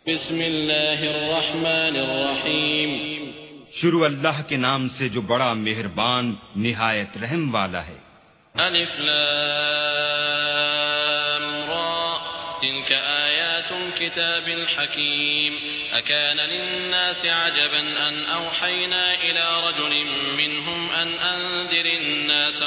بسم اللہ الرحمن الرحیم شروع اللہ کے نام سے جو بڑا مہربان نہایت رحم والا ہے۔ الف لام را تلك آیات الكتاب الحکیم اکان للناس عجبا ان اوحینا الى رجل منهم ان انذر الناس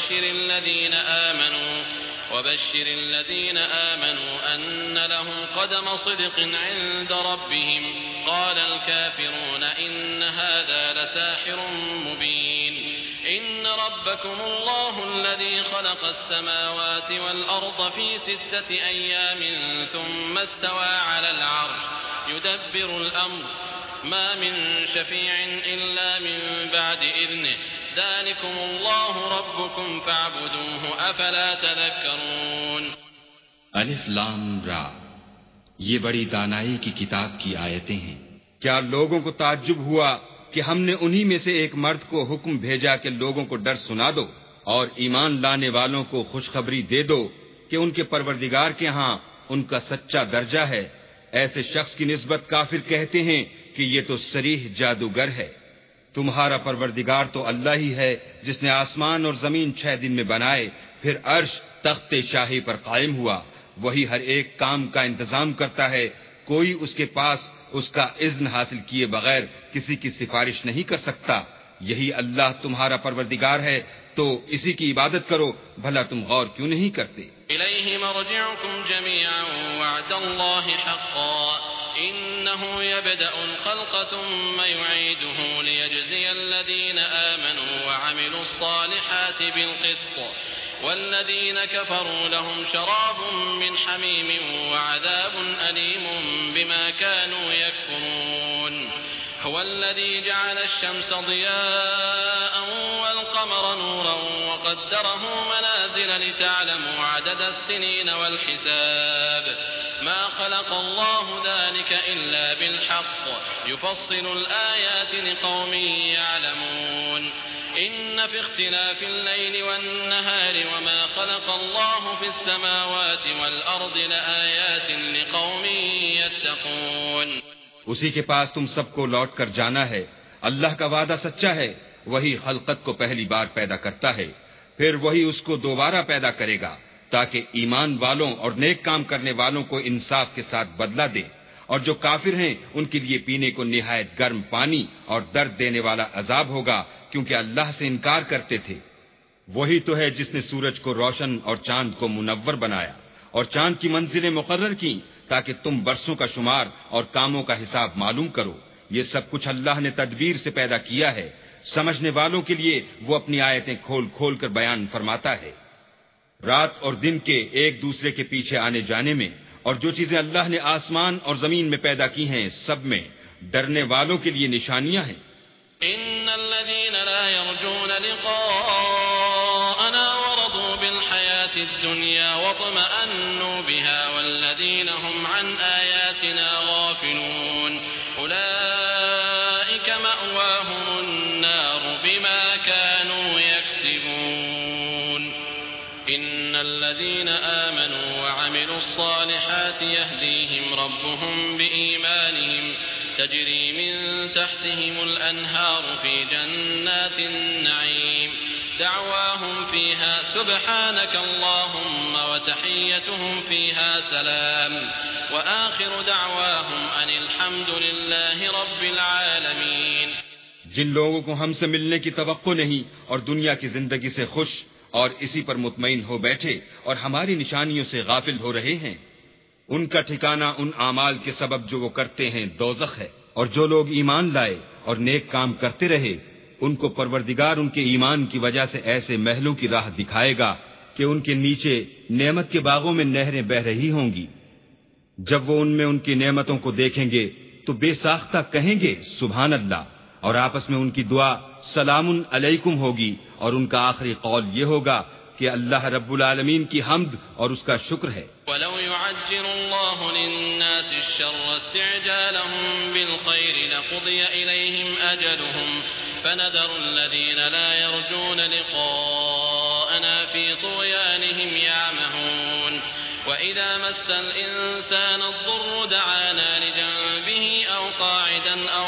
وبشر الذين آمنوا أن لهم قدم صدق عند ربهم قال الكافرون إن هذا لساحر مبين إن ربكم الله الذي خلق السماوات والأرض في 6 أيام ثم استوى على العرش يدبر الأمر ما من شفيع إلا من بعد إذنه ذلكم الله ربكم فاعبدوه افلا تذكرون۔ الف لام را، یہ بڑی دانائی کی کتاب کی آیتیں ہیں۔ کیا لوگوں کو تعجب ہوا کہ ہم نے انہی میں سے ایک مرد کو حکم بھیجا کہ لوگوں کو ڈر سنا دو اور ایمان لانے والوں کو خوشخبری دے دو کہ ان کے پروردگار کے ہاں ان کا سچا درجہ ہے۔ ایسے شخص کی نسبت کافر کہتے ہیں کہ یہ تو صریح جادوگر ہے۔ تمہارا پروردگار تو اللہ ہی ہے جس نے آسمان اور زمین 6 دن میں بنائے، پھر عرش تخت شاہی پر قائم ہوا۔ وہی ہر ایک کام کا انتظام کرتا ہے، کوئی اس کے پاس اس کا اذن حاصل کیے بغیر کسی کی سفارش نہیں کر سکتا۔ یہی اللہ تمہارا پروردگار ہے، تو اسی کی عبادت کرو، بھلا تم غور کیوں نہیں کرتے؟ الیہ مرجعکم جميعا وعد اللہ حقا إنه يبدأ الخلق ثم يعيده ليجزي الذين آمنوا وعملوا الصالحات بالقسط والذين كفروا لهم شراب من حميم وعذاب أليم بما كانوا يكفرون هو الذي جعل الشمس ضياء والقمر نورا وقدره منازل لتعلموا عدد السنين والحساب ما خلق الله ذلك إلا بالحق يفصل الآيات لقوم يعلمون إن في اختلاف الليل والنهار وما خلق الله في السماوات والأرض لآيات لقوم يتقون۔ اسی کے پاس تم سب کو لوٹ کر جانا ہے۔ اللہ کا وعدہ سچا ہے، وہی خلقت کو پہلی بار پیدا کرتا ہے، پھر وہی اس کو دوبارہ پیدا کرے گا تاکہ ایمان والوں اور نیک کام کرنے والوں کو انصاف کے ساتھ بدلہ دے، اور جو کافر ہیں ان کے لیے پینے کو نہایت گرم پانی اور درد دینے والا عذاب ہوگا، کیونکہ اللہ سے انکار کرتے تھے۔ وہی تو ہے جس نے سورج کو روشن اور چاند کو منور بنایا اور چاند کی منزلیں مقرر کی تاکہ تم برسوں کا شمار اور کاموں کا حساب معلوم کرو۔ یہ سب کچھ اللہ نے تدبیر سے پیدا کیا ہے، سمجھنے والوں کے لیے وہ اپنی آیتیں کھول کھول کر بیان فرماتا ہے۔ رات اور دن کے ایک دوسرے کے پیچھے آنے جانے میں اور جو چیزیں اللہ نے آسمان اور زمین میں پیدا کی ہیں سب میں ڈرنے والوں کے لیے نشانیاں ہیں۔ ان الذين لا يرجون لقاءنا ورضوا بالحياة الدنيا واطمأنوا بها والذين هم عن آياتنا غافلون أولئك مأواهم النار بما كانوا يكسبون إن الذين آمنوا وعملوا الصالحات يهديهم ربهم بإيمانهم تجري من تحتهم الأنهار في جنات النعيم دعواهم فيها سبحانك اللهم وتحيتهم فيها سلام وآخر دعواهم أن الحمد لله رب العالمين۔ جن لوگوں کو ہم سے ملنے کی توقع نہیں اور دنیا کی زندگی سے خوش اور اسی پر مطمئن ہو بیٹھے اور ہماری نشانیوں سے غافل ہو رہے ہیں، ان کا ٹھکانہ ان اعمال کے سبب جو وہ کرتے ہیں دوزخ ہے، اور جو لوگ ایمان لائے اور نیک کام کرتے رہے ان کو پروردگار ان کے ایمان کی وجہ سے ایسے محلوں کی راہ دکھائے گا کہ ان کے نیچے نعمت کے باغوں میں نہریں بہ رہی ہوں گی۔ جب وہ ان میں ان کی نعمتوں کو دیکھیں گے تو بے ساختہ کہیں گے سبحان اللہ، اور آپس میں ان کی دعا سلام علیکم ہوگی، اور ان کا آخری قول یہ ہوگا کہ اللہ رب العالمین کی حمد اور اس کا شکر ہے۔ وَلَوْ يُعَجِّلُ اللَّهُ لِلنَّاسِ الشَّرَّ اسْتِعْجَالَهُم بِالْخَيْرِ لَقُضِيَ إِلَيْهِمْ أَجَلُهُمْ فَنَذَرُ الَّذِينَ لَا يَرْجُونَ لِقَاءَنَا فِي طُغْيَانِهِمْ يَعْمَهُونَ وَإِذَا مَسَّ الْإِنسَانَ الضُّرُّ دَعَانَا لِجَنبِهِ قاعدا أو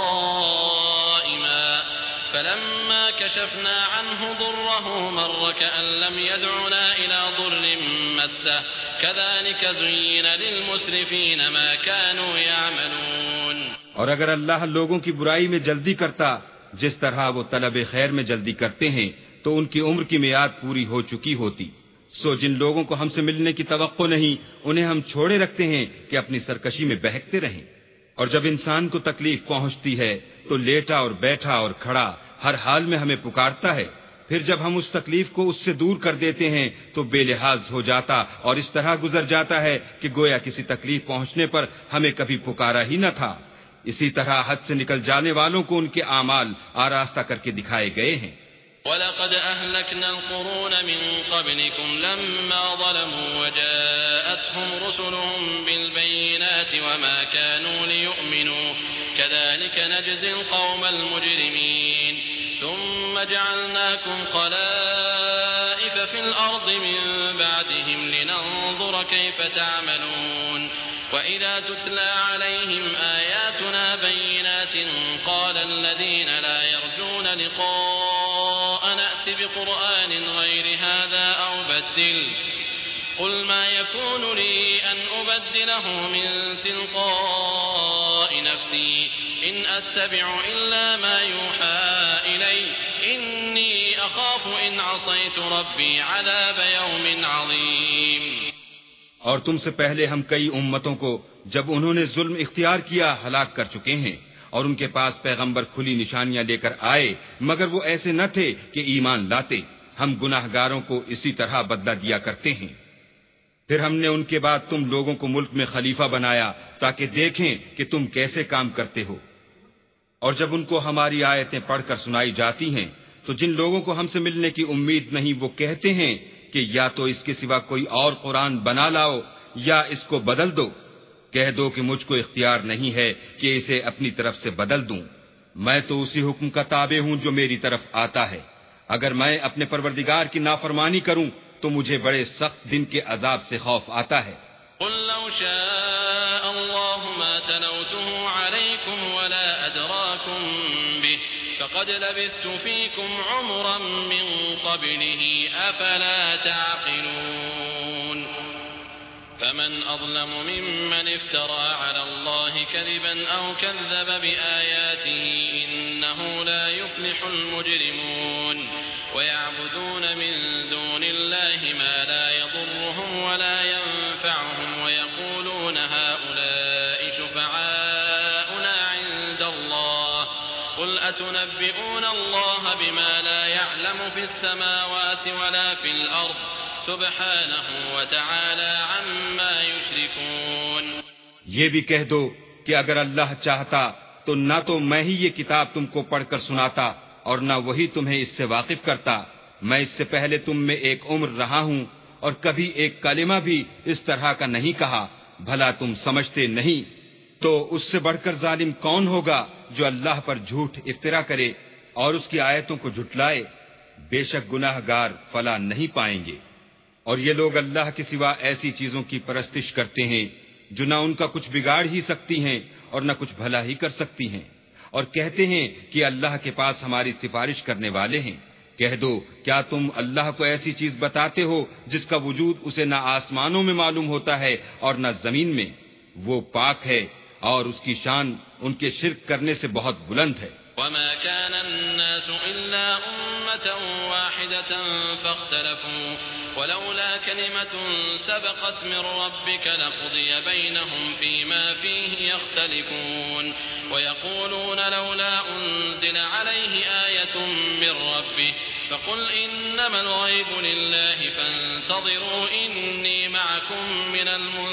قائما فلما كشفنا عنه ضره مر كأن لم يدعنا إلى ضر مسه كذلك زين للمسرفين ما كانوا يعملون. اور اگر اللہ لوگوں کی برائی میں جلدی کرتا جس طرح وہ طلب خیر میں جلدی کرتے ہیں تو ان کی عمر کی میعاد پوری ہو چکی ہوتی. سو جن لوگوں کو ہم سے ملنے کی توقع نہیں انہیں ہم چھوڑے رکھتے ہیں کہ اپنی سرکشی میں بہکتے رہیں. اور جب انسان کو تکلیف پہنچتی ہے تو لیٹا اور بیٹھا اور کھڑا ہر حال میں ہمیں پکارتا ہے. پھر جب ہم اس تکلیف کو اس سے دور کر دیتے ہیں تو بے لحاظ ہو جاتا اور اس طرح گزر جاتا ہے کہ گویا کسی تکلیف پہنچنے پر ہمیں کبھی پکارا ہی نہ تھا. اسی طرح حد سے نکل جانے والوں کو ان کے اعمال آراستہ کر کے دکھائے گئے ہیں. وَلَقَدْ أَهْلَكْنَا الْقُرُونَ مِنْ قَبْلِكُمْ لَمَّا ظَلَمُوا وَجَاءَتْهُمْ رُسُلُهُم بِالْبَيِّنَاتِ وَمَا كَانُوا لِيُؤْمِنُوا كَذَلِكَ نَجْزِي الْقَوْمَ الْمُجْرِمِينَ ثُمَّ جَعَلْنَاكُمْ خَلَائِفَ فِي الْأَرْضِ مِنْ بَعْدِهِمْ لِنَنظُرَ كَيْفَ تَعْمَلُونَ وَإِذَا تُتْلَى عَلَيْهِمْ آيَاتُنَا بَيِّنَاتٍ قَالَ الَّذِينَ لَا يَرْجُونَ لِقَاءَنَا ائْتِ بِقُرْآنٍ غَيْرِ هَذَا أَوْ بَدِّلْهُ قُلْ مَا يَكُونُ لِي أَنْ أُبَدِّلَهُ مِنْ تِلْقَاءِ نَفْسِي إِنْ أَتَّبِعُ إِلَّا مَا يُوحَى إِلَيَّ إِنِّي أَخَافُ إِنْ عَصَيْتُ رَبِّي عَذَابَ يَوْمٍ عَظِيمٍ. اور تم سے پہلے ہم کئی امتوں کو جب انہوں نے ظلم اختیار کیا ہلاک کر چکے ہیں اور ان کے پاس پیغمبر کھلی نشانیاں لے کر آئے مگر وہ ایسے نہ تھے کہ ایمان لاتے. ہم گناہ گاروں کو اسی طرح بدلہ دیا کرتے ہیں. پھر ہم نے ان کے بعد تم لوگوں کو ملک میں خلیفہ بنایا تاکہ دیکھیں کہ تم کیسے کام کرتے ہو. اور جب ان کو ہماری آیتیں پڑھ کر سنائی جاتی ہیں تو جن لوگوں کو ہم سے ملنے کی امید نہیں وہ کہتے ہیں کہ یا تو اس کے سوا کوئی اور قرآن بنا لاؤ یا اس کو بدل دو. کہہ دو کہ مجھ کو اختیار نہیں ہے کہ اسے اپنی طرف سے بدل دوں. میں تو اسی حکم کا تابع ہوں جو میری طرف آتا ہے. اگر میں اپنے پروردگار کی نافرمانی کروں تو مجھے بڑے سخت دن کے عذاب سے خوف آتا ہے. قل لو شاء الله ما تلوته عليكم ولا أدراكم به فقد لبثت فيكم عمرا من قبله أفلا تعقلون. فمن أظلم ممن افترى على الله كذبا أو كذب بآياته إنه لا يفلح المجرمون. ويعبدون من دون الله ما لا يضرهم ولا ينفعهم ويقولون هؤلاء شفعاؤنا عند الله قل أتنبئون الله بما لا يعلم في السماوات ولا في الأرض سبحانه وتعالى عما يشركون. یہ بھی کہہ دو کہ اگر اللہ چاہتا تو نہ تو میں ہی یہ کتاب تم کو پڑھ کر سناتا اور نہ وہی تمہیں اس سے واقف کرتا. میں اس سے پہلے تم میں ایک عمر رہا ہوں اور کبھی ایک کلمہ بھی اس طرح کا نہیں کہا. بھلا تم سمجھتے نہیں؟ تو اس سے بڑھ کر ظالم کون ہوگا جو اللہ پر جھوٹ افترا کرے اور اس کی آیتوں کو جھٹلائے. بے شک گناہ گار فلاح نہیں پائیں گے. اور یہ لوگ اللہ کے سوا ایسی چیزوں کی پرستش کرتے ہیں جو نہ ان کا کچھ بگاڑ ہی سکتی ہیں اور نہ کچھ بھلا ہی کر سکتی ہیں، اور کہتے ہیں کہ اللہ کے پاس ہماری سفارش کرنے والے ہیں. کہہ دو کیا تم اللہ کو ایسی چیز بتاتے ہو جس کا وجود اسے نہ آسمانوں میں معلوم ہوتا ہے اور نہ زمین میں؟ وہ پاک ہے اور اس کی شان ان کے شرک کرنے سے بہت بلند ہے. وما كان الناس إلا أمة واحدة فاختلفوا ولولا كلمة سبقت من ربك لقضي بينهم فيما فيه يختلفون. ويقولون لولا أنزل عليه آية من ربه فقل إنما الغيب لله فانتظروا إني معكم من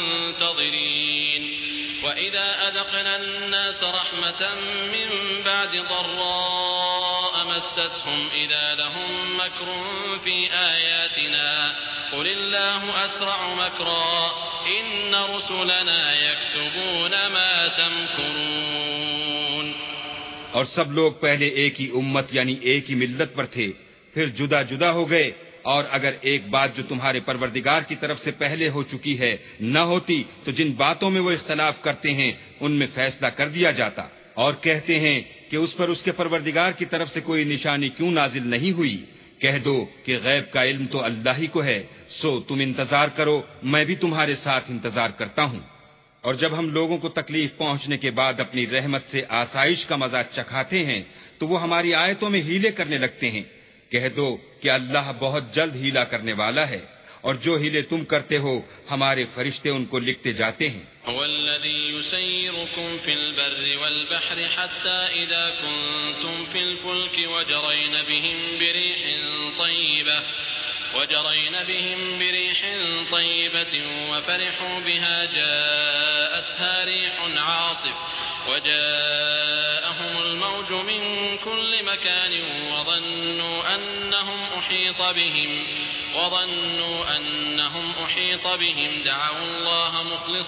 المنتظرين. وإذا أذقنا الناس رحمة من بعد ضراء مستهم إذا لهم مكر في آياتنا قل الله أسرع مكرا إن رسلنا يكتبون ما تمكرون. اور سب لوگ پہلے ایک ہی امت یعنی ایک ہی ملت پر تھے، پھر جدا جدا ہو گئے اور اگر ایک بات جو تمہارے پروردگار کی طرف سے پہلے ہو چکی ہے نہ ہوتی تو جن باتوں میں وہ اختلاف کرتے ہیں ان میں فیصلہ کر دیا جاتا، اور کہتے ہیں کہ اس پر اس کے پروردگار کی طرف سے کوئی نشانی کیوں نازل نہیں ہوئی۔ کہہ دو کہ غیب کا علم تو اللہ ہی کو ہے، سو تم انتظار کرو، میں بھی تمہارے ساتھ انتظار کرتا ہوں۔ اور جب ہم لوگوں کو تکلیف پہنچنے کے بعد اپنی رحمت سے آسائش کا مزہ چکھاتے ہیں تو وہ ہماری آیتوں میں ہیلے کرنے لگتے ہیں۔ کہہ دو کہ اللہ بہت جلد ہیلا کرنے والا ہے، اور جو ہیلے تم کرتے ہو ہمارے فرشتے ان کو لکھتے جاتے ہیں۔ والذي يسيركم في البر والبحر حتى إذا كنتم في الفلك وجرين بهم بريح طيبة وفرحوا بها جاءتها ريح عاصف وجاءهم الموج من كل مكان وظنوا أنهم أحيط بهم دعوا الله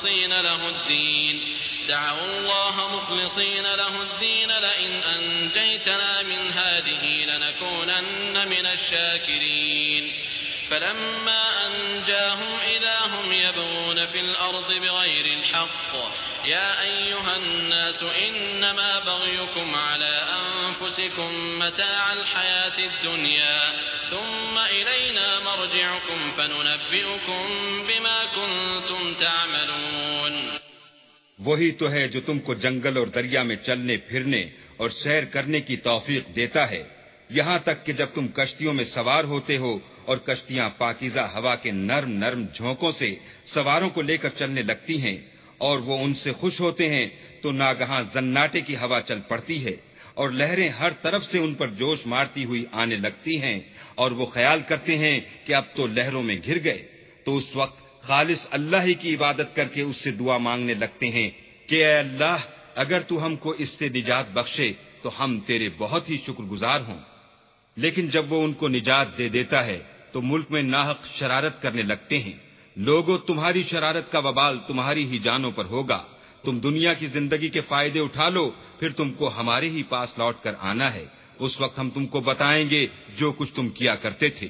مخلصين له الدين لئن أنجيتنا من هذه لنكونن من الشاكرين فلما أنجاهم إذا هم يبغون في الأرض بغير الحق يا أيها الناس إنما بغيكم على أنفسكم متاع الحياة الدنيا ثم إلينا مرجعكم فننبئكم بما كنتم تعملون۔ وہی تو ہے جو تم کو جنگل اور دریا میں چلنے پھرنے اور سیر کرنے کی توفیق دیتا ہے، یہاں تک کہ جب تم کشتیوں میں سوار ہوتے ہو اور کشتیاں پاکیزہ ہوا کے نرم نرم جھونکوں سے سواروں کو لے کر چلنے لگتی ہیں اور وہ ان سے خوش ہوتے ہیں تو ناگہاں زناٹے کی ہوا چل پڑتی ہے اور لہریں ہر طرف سے ان پر جوش مارتی ہوئی آنے لگتی ہیں اور وہ خیال کرتے ہیں کہ اب تو لہروں میں گھر گئے، تو اس وقت خالص اللہ ہی کی عبادت کر کے اس سے دعا مانگنے لگتے ہیں کہ اے اللہ اگر تو ہم کو اس سے نجات بخشے تو ہم تیرے بہت ہی شکر گزار ہوں۔ لیکن جب وہ ان کو نجات دے دیتا ہے تو ملک میں ناحق شرارت کرنے لگتے ہیں۔ لوگوں، تمہاری شرارت کا وبال تمہاری ہی جانوں پر ہوگا، تم دنیا کی زندگی کے فائدے اٹھا لو، پھر تم کو ہمارے ہی پاس لوٹ کر آنا ہے، اس وقت ہم تم کو بتائیں گے جو کچھ تم کیا کرتے تھے۔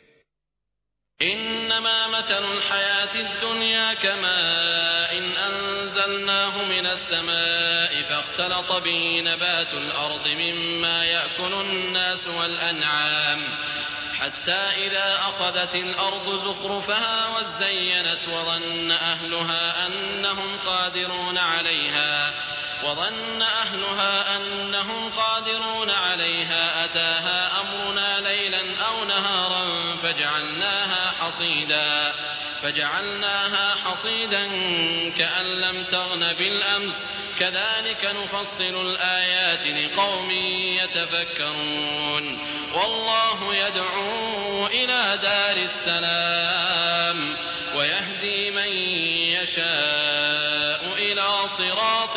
انما مثل الحياة الدنيا كماء انزلناه من السماء فاختلط به نبات الارض مما يأكل الناس والانعام حتى إذا أخذت الأرض زخرفها وزينت وظن أهلها أنهم قادرون عليها أتاها أمرنا ليلا أو نهارا فجعلناها حصيدا كأن لم تغن بالأمس كذلك نفصل الآيات لقوم يتفكرون والله يدعو إلى دار السلام ويهدي من يشاء إلى صراط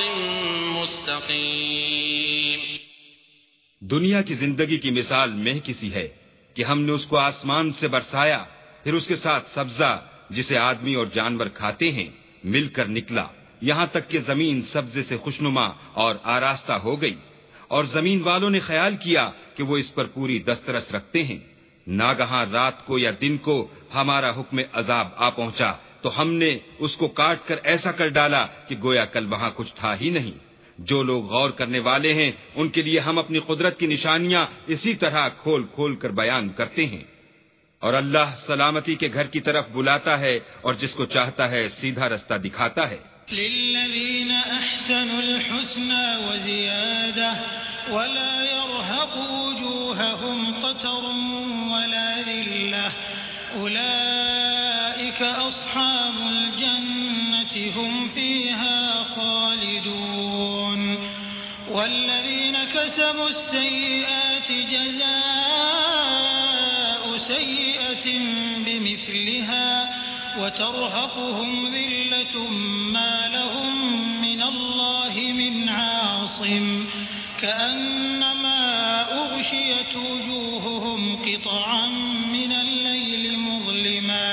مستقيم۔ دنیا کی زندگی کی مثال مہ کسی ہے کہ ہم نے اس کو آسمان سے برسایا، پھر اس کے ساتھ سبزہ جسے آدمی اور جانور کھاتے ہیں مل کر نکلا، یہاں تک کہ زمین سبزے سے خوشنما اور آراستہ ہو گئی، اور زمین والوں نے خیال کیا کہ وہ اس پر پوری دسترس رکھتے ہیں۔ ناگہاں رات کو یا دن کو ہمارا حکم عذاب آ پہنچا تو ہم نے اس کو کاٹ کر ایسا کر ڈالا کہ گویا کل وہاں کچھ تھا ہی نہیں۔ جو لوگ غور کرنے والے ہیں ان کے لیے ہم اپنی قدرت کی نشانیاں اسی طرح کھول کھول کر بیان کرتے ہیں۔ اور اللہ سلامتی کے گھر کی طرف بلاتا ہے اور جس کو چاہتا ہے سیدھا رستہ دکھاتا ہے۔ للذین احسنوا الحسنى وزیادہ ولا يرهق وجوههم قتر ولا ذلة أولئك أصحاب الجنة هم فيها خالدون والذين كسبوا السيئات جزاء سيئة بمثلها وترهقهم ذلة ما لهم من الله من عاصم كأنما أغشيت وجوههم قطعا من الليل مظلما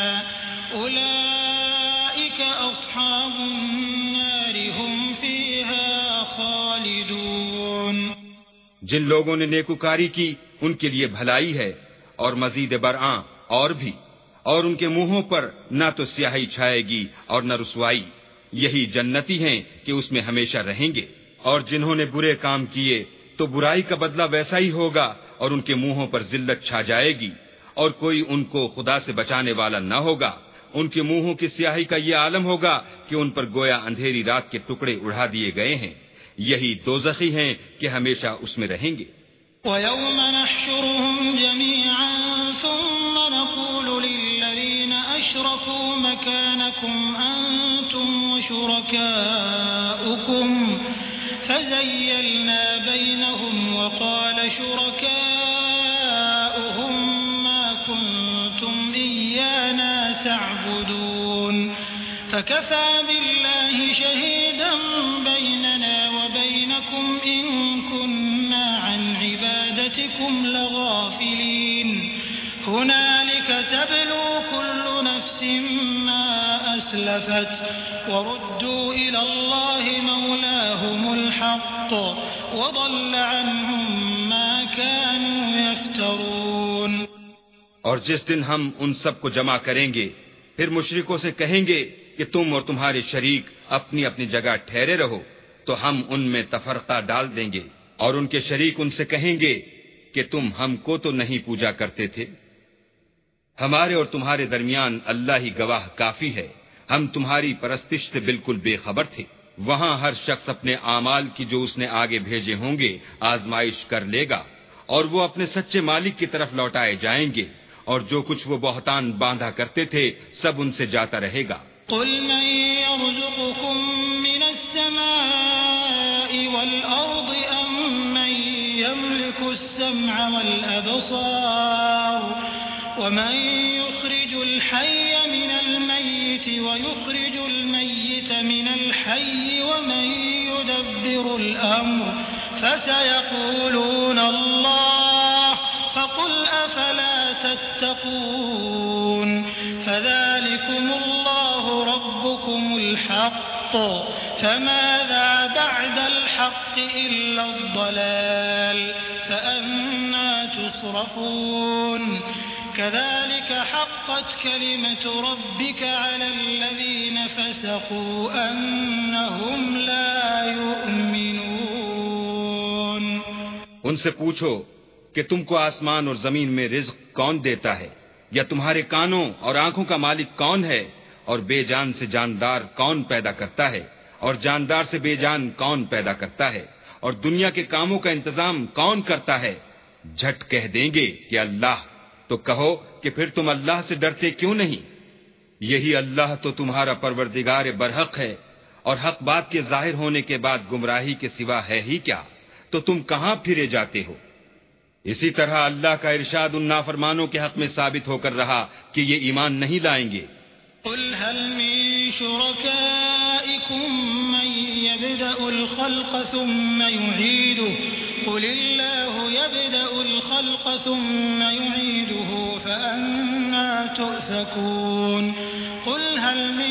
أولئك أصحاب النار هم فيها خالدون۔ جن لوگوں نے نیکوکاری کی ان کے لیے بھلائی ہے، اور مزید برآں اور بھی، اور ان کے منہوں پر نہ تو سیاہی چھائے گی اور نہ رسوائی۔ یہی جنتی ہیں کہ اس میں ہمیشہ رہیں گے۔ اور جنہوں نے برے کام کیے تو برائی کا بدلہ ویسا ہی ہوگا، اور ان کے منہوں پر ذلت چھا جائے گی، اور کوئی ان کو خدا سے بچانے والا نہ ہوگا۔ ان کے منہوں کی سیاہی کا یہ عالم ہوگا کہ ان پر گویا اندھیری رات کے ٹکڑے اڑا دیے گئے ہیں۔ یہی دوزخی ہیں کہ ہمیشہ اس میں رہیں گے۔ وَيَوْمَ نَحْشُرُهُمْ جَمِيعًا ثُمَّ نَقُولُ لِلَّذِينَ أَشْرَكُوا مَكَانَكُمْ أَنْتُمْ وَشُرَكَاؤُكُمْ فَزَيَّلْنَا بَيْنَهُمْ وَقَالَ شُرَكَاؤُهُمْ مَا كُنْتُمْ إِيَّانَا تَعْبُدُونَ فَكَفَى بِاللَّهِ شَهِيدًا بَيْنَنَا وَبَيْنَكُمْ إِن كُنَّا عَنْ عِبَادَتِكُمْ لَغَافِلِينَ هُنَالِكَ تَبْلُو كُلُّ نَفْسٍ مَّا أَسْلَفَتْ وَرُدُّوا إِلَى اللَّهِ مَوْلَاهُمُ الْحَقِّ وَضَلَّ عَنْهُم مَّا كَانُوا يَفْتَرُونَ۔ اور جس دن ہم ان سب کو جمع کریں گے، پھر مشرکوں سے کہیں گے کہ تم اور تمہارے شریک اپنی اپنی جگہ ٹھہرے رہو، تو ہم ان میں تفرقہ ڈال دیں گے، اور ان کے شریک ان سے کہیں گے کہ تم ہم کو تو نہیں پوجا کرتے تھے۔ ہمارے اور تمہارے درمیان اللہ ہی گواہ کافی ہے، ہم تمہاری پرستش سے بالکل بے خبر تھے۔ وہاں ہر شخص اپنے اعمال کی جو اس نے آگے بھیجے ہوں گے آزمائش کر لے گا، اور وہ اپنے سچے مالک کی طرف لوٹائے جائیں گے، اور جو کچھ وہ بہتان باندھا کرتے تھے سب ان سے جاتا رہے گا۔ قُلْ مَن يَرْزُقُكُم مِّنَ السَّمَاءِ وَالْأَرْضِ أَمَّن يَمْلِكُ السَّمْعَ وَالْأَبْصَارَ وَمَن يُخْرِجُ الْحَيَّ مِنَ الْمَيِّتِ وَيُخْرِجُ الْمَيِّتَ مِنَ الْحَيِّ وَمَن يُدَبِّرُ الْأَمْرَ فَسَيَقُولُونَ اللَّهُ فَقُلْ أَفَلَا تَتَّقُونَ فَذَلِكُمُ اللَّهُ رَبُّكُمُ الْحَقُّ فَمَاذَا بَعْدَ الْحَقِّ إِلَّا الضَّلَالُ فَأَنَّى تُصْرَفُونَ كَذَلِكَ حَقَّتْ كَلِمَةُ رَبِّكَ عَلَى الَّذِينَ فَسَقُوا أَنَّهُمْ لَا يُؤْمِنُونَ۔ ان سے پوچھو کہ تم کو آسمان اور زمین میں رزق کون دیتا ہے، یا تمہارے کانوں اور آنکھوں کا مالک کون ہے، اور بے جان سے جاندار کون پیدا کرتا ہے، اور جاندار سے بے جان کون پیدا کرتا ہے، اور دنیا کے کاموں کا انتظام کون کرتا ہے؟ جھٹ کہہ دیں گے کہ اللہ۔ تو کہو کہ پھر تم اللہ سے ڈرتے کیوں نہیں؟ یہی اللہ تو تمہارا پروردگار برحق ہے، اور حق بات کے ظاہر ہونے کے بعد گمراہی کے سوا ہے ہی کیا؟ تو تم کہاں پھرے جاتے ہو؟ اسی طرح اللہ کا ارشاد ان نافرمانوں کے حق میں ثابت ہو کر رہا کہ یہ ایمان نہیں لائیں گے۔ قُلْ هَلْ مِن شُرَكَائِكُم مَّن يَبْدَأُ الْخَلْقَ ثُمَّ يُعِيدُهُ قُلِ اللَّهُ يَبْدَأُ الْخَلْقَ ثُمَّ يُعِيدُهُ فَأَنَّىٰ تُؤْفَكُونَ قُلْ هَلْ مِن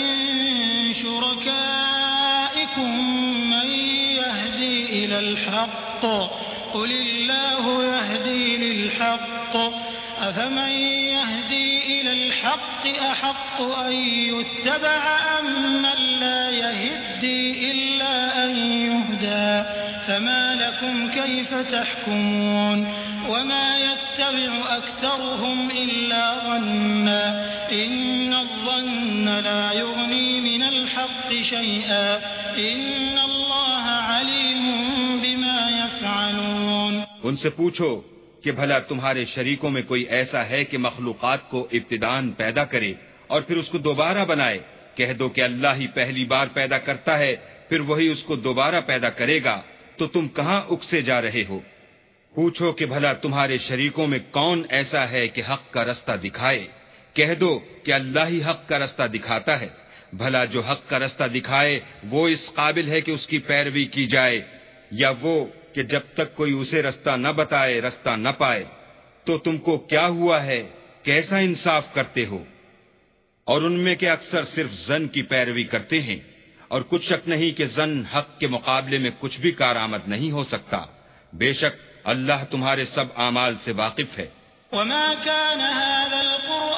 شُرَكَائِكُم مَّن يَهْدِي إِلَى الْحَقِّ قُلِ اللَّهُ يَهْدِي لِلْحَقِّ أَفَمَن يَهْدِي إِلَى الْحَقِّ أَحَقُّ أَن يُتَّبَعَ أَمَّن لَّا يَهِدِّي إِلَّا أَن يُهْدَىٰ فَمَا لَكُمْ كَيْفَ تَحْكُمُونَ وَمَا يَتَّبِعُ أَكْثَرُهُمْ إِلَّا ظَنًّا إِنَّ الظَّنَّ لَا يُغْنِي مِنَ الْحَقِّ شَيْئًا إِنَّ اللَّهَ عَلِيمٌ بِمَا يَفْعَلُونَ۔ ان سے پوچھو کہ بھلا تمہارے شریکوں میں کوئی ایسا ہے کہ مخلوقات کو ابتداءً پیدا کرے اور پھر اس کو دوبارہ بنائے؟ کہہ دو کہ اللہ ہی پہلی بار پیدا کرتا ہے، پھر وہی اس کو دوبارہ پیدا کرے گا، تو تم کہاں اکسے جا رہے ہو؟ پوچھو کہ بھلا تمہارے شریکوں میں کون ایسا ہے کہ حق کا رستہ دکھائے؟ کہہ دو کہ اللہ ہی حق کا رستہ دکھاتا ہے۔ بھلا جو حق کا رستہ دکھائے وہ اس قابل ہے کہ اس کی پیروی کی جائے، یا وہ کہ جب تک کوئی اسے رستہ نہ بتائے رستہ نہ پائے؟ تو تم کو کیا ہوا ہے؟ کیسا انصاف کرتے ہو؟ اور ان میں کے اکثر صرف ظن کی پیروی کرتے ہیں، اور کچھ شک نہیں کہ ظن حق کے مقابلے میں کچھ بھی کارآمد نہیں ہو سکتا۔ بے شک اللہ تمہارے سب اعمال سے واقف ہے۔ وما كان هذا القرآن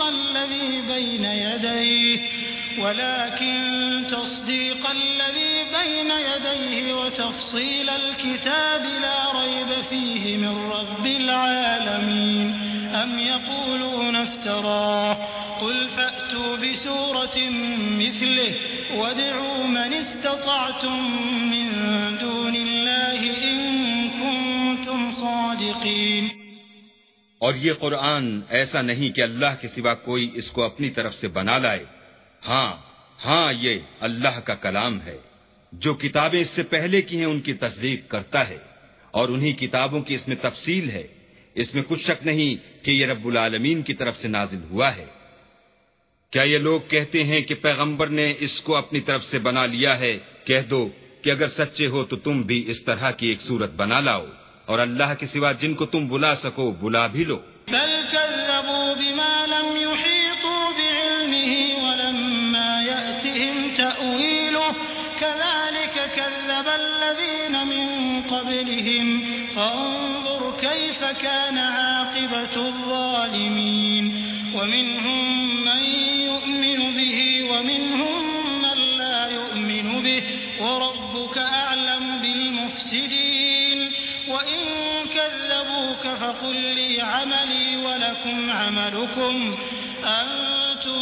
الذي بين يديه وتفصيل الكتاب لا ريب فيه من رب العالمين أم يقولون افتراه قل فأتوا بسورة مثله وادعوا من استطعتم من دون الله إن كنتم صادقين. اور یہ قرآن ایسا نہیں کہ اللہ کے سوا کوئی اس کو اپنی طرف سے بنا لائے. ہاں یہ اللہ کا کلام ہے. جو کتابیں اس سے پہلے کی ہیں ان کی تصدیق کرتا ہے، اور انہی کتابوں کی اس میں تفصیل ہے. اس میں کچھ شک نہیں کہ یہ رب العالمین کی طرف سے نازل ہوا ہے. کیا یہ لوگ کہتے ہیں کہ پیغمبر نے اس کو اپنی طرف سے بنا لیا ہے؟ کہہ دو کہ اگر سچے ہو تو تم بھی اس طرح کی ایک صورت بنا لاؤ، اور اللہ کے سوا جن کو تم بلا سکو بلا بھی لو. بل كذبوا بما لم يحيطوا بعلمه ولما يأتهم تأويله كذلك كذب الذين من قبلهم فانظر كيف كان عاقبة الظالمين. ومنهم من يؤمن به ومنهم من لا يؤمن به وربك أعلم بالمفسدين. وإن كذبوك فقل لي عملي ولكم عملكم أنتم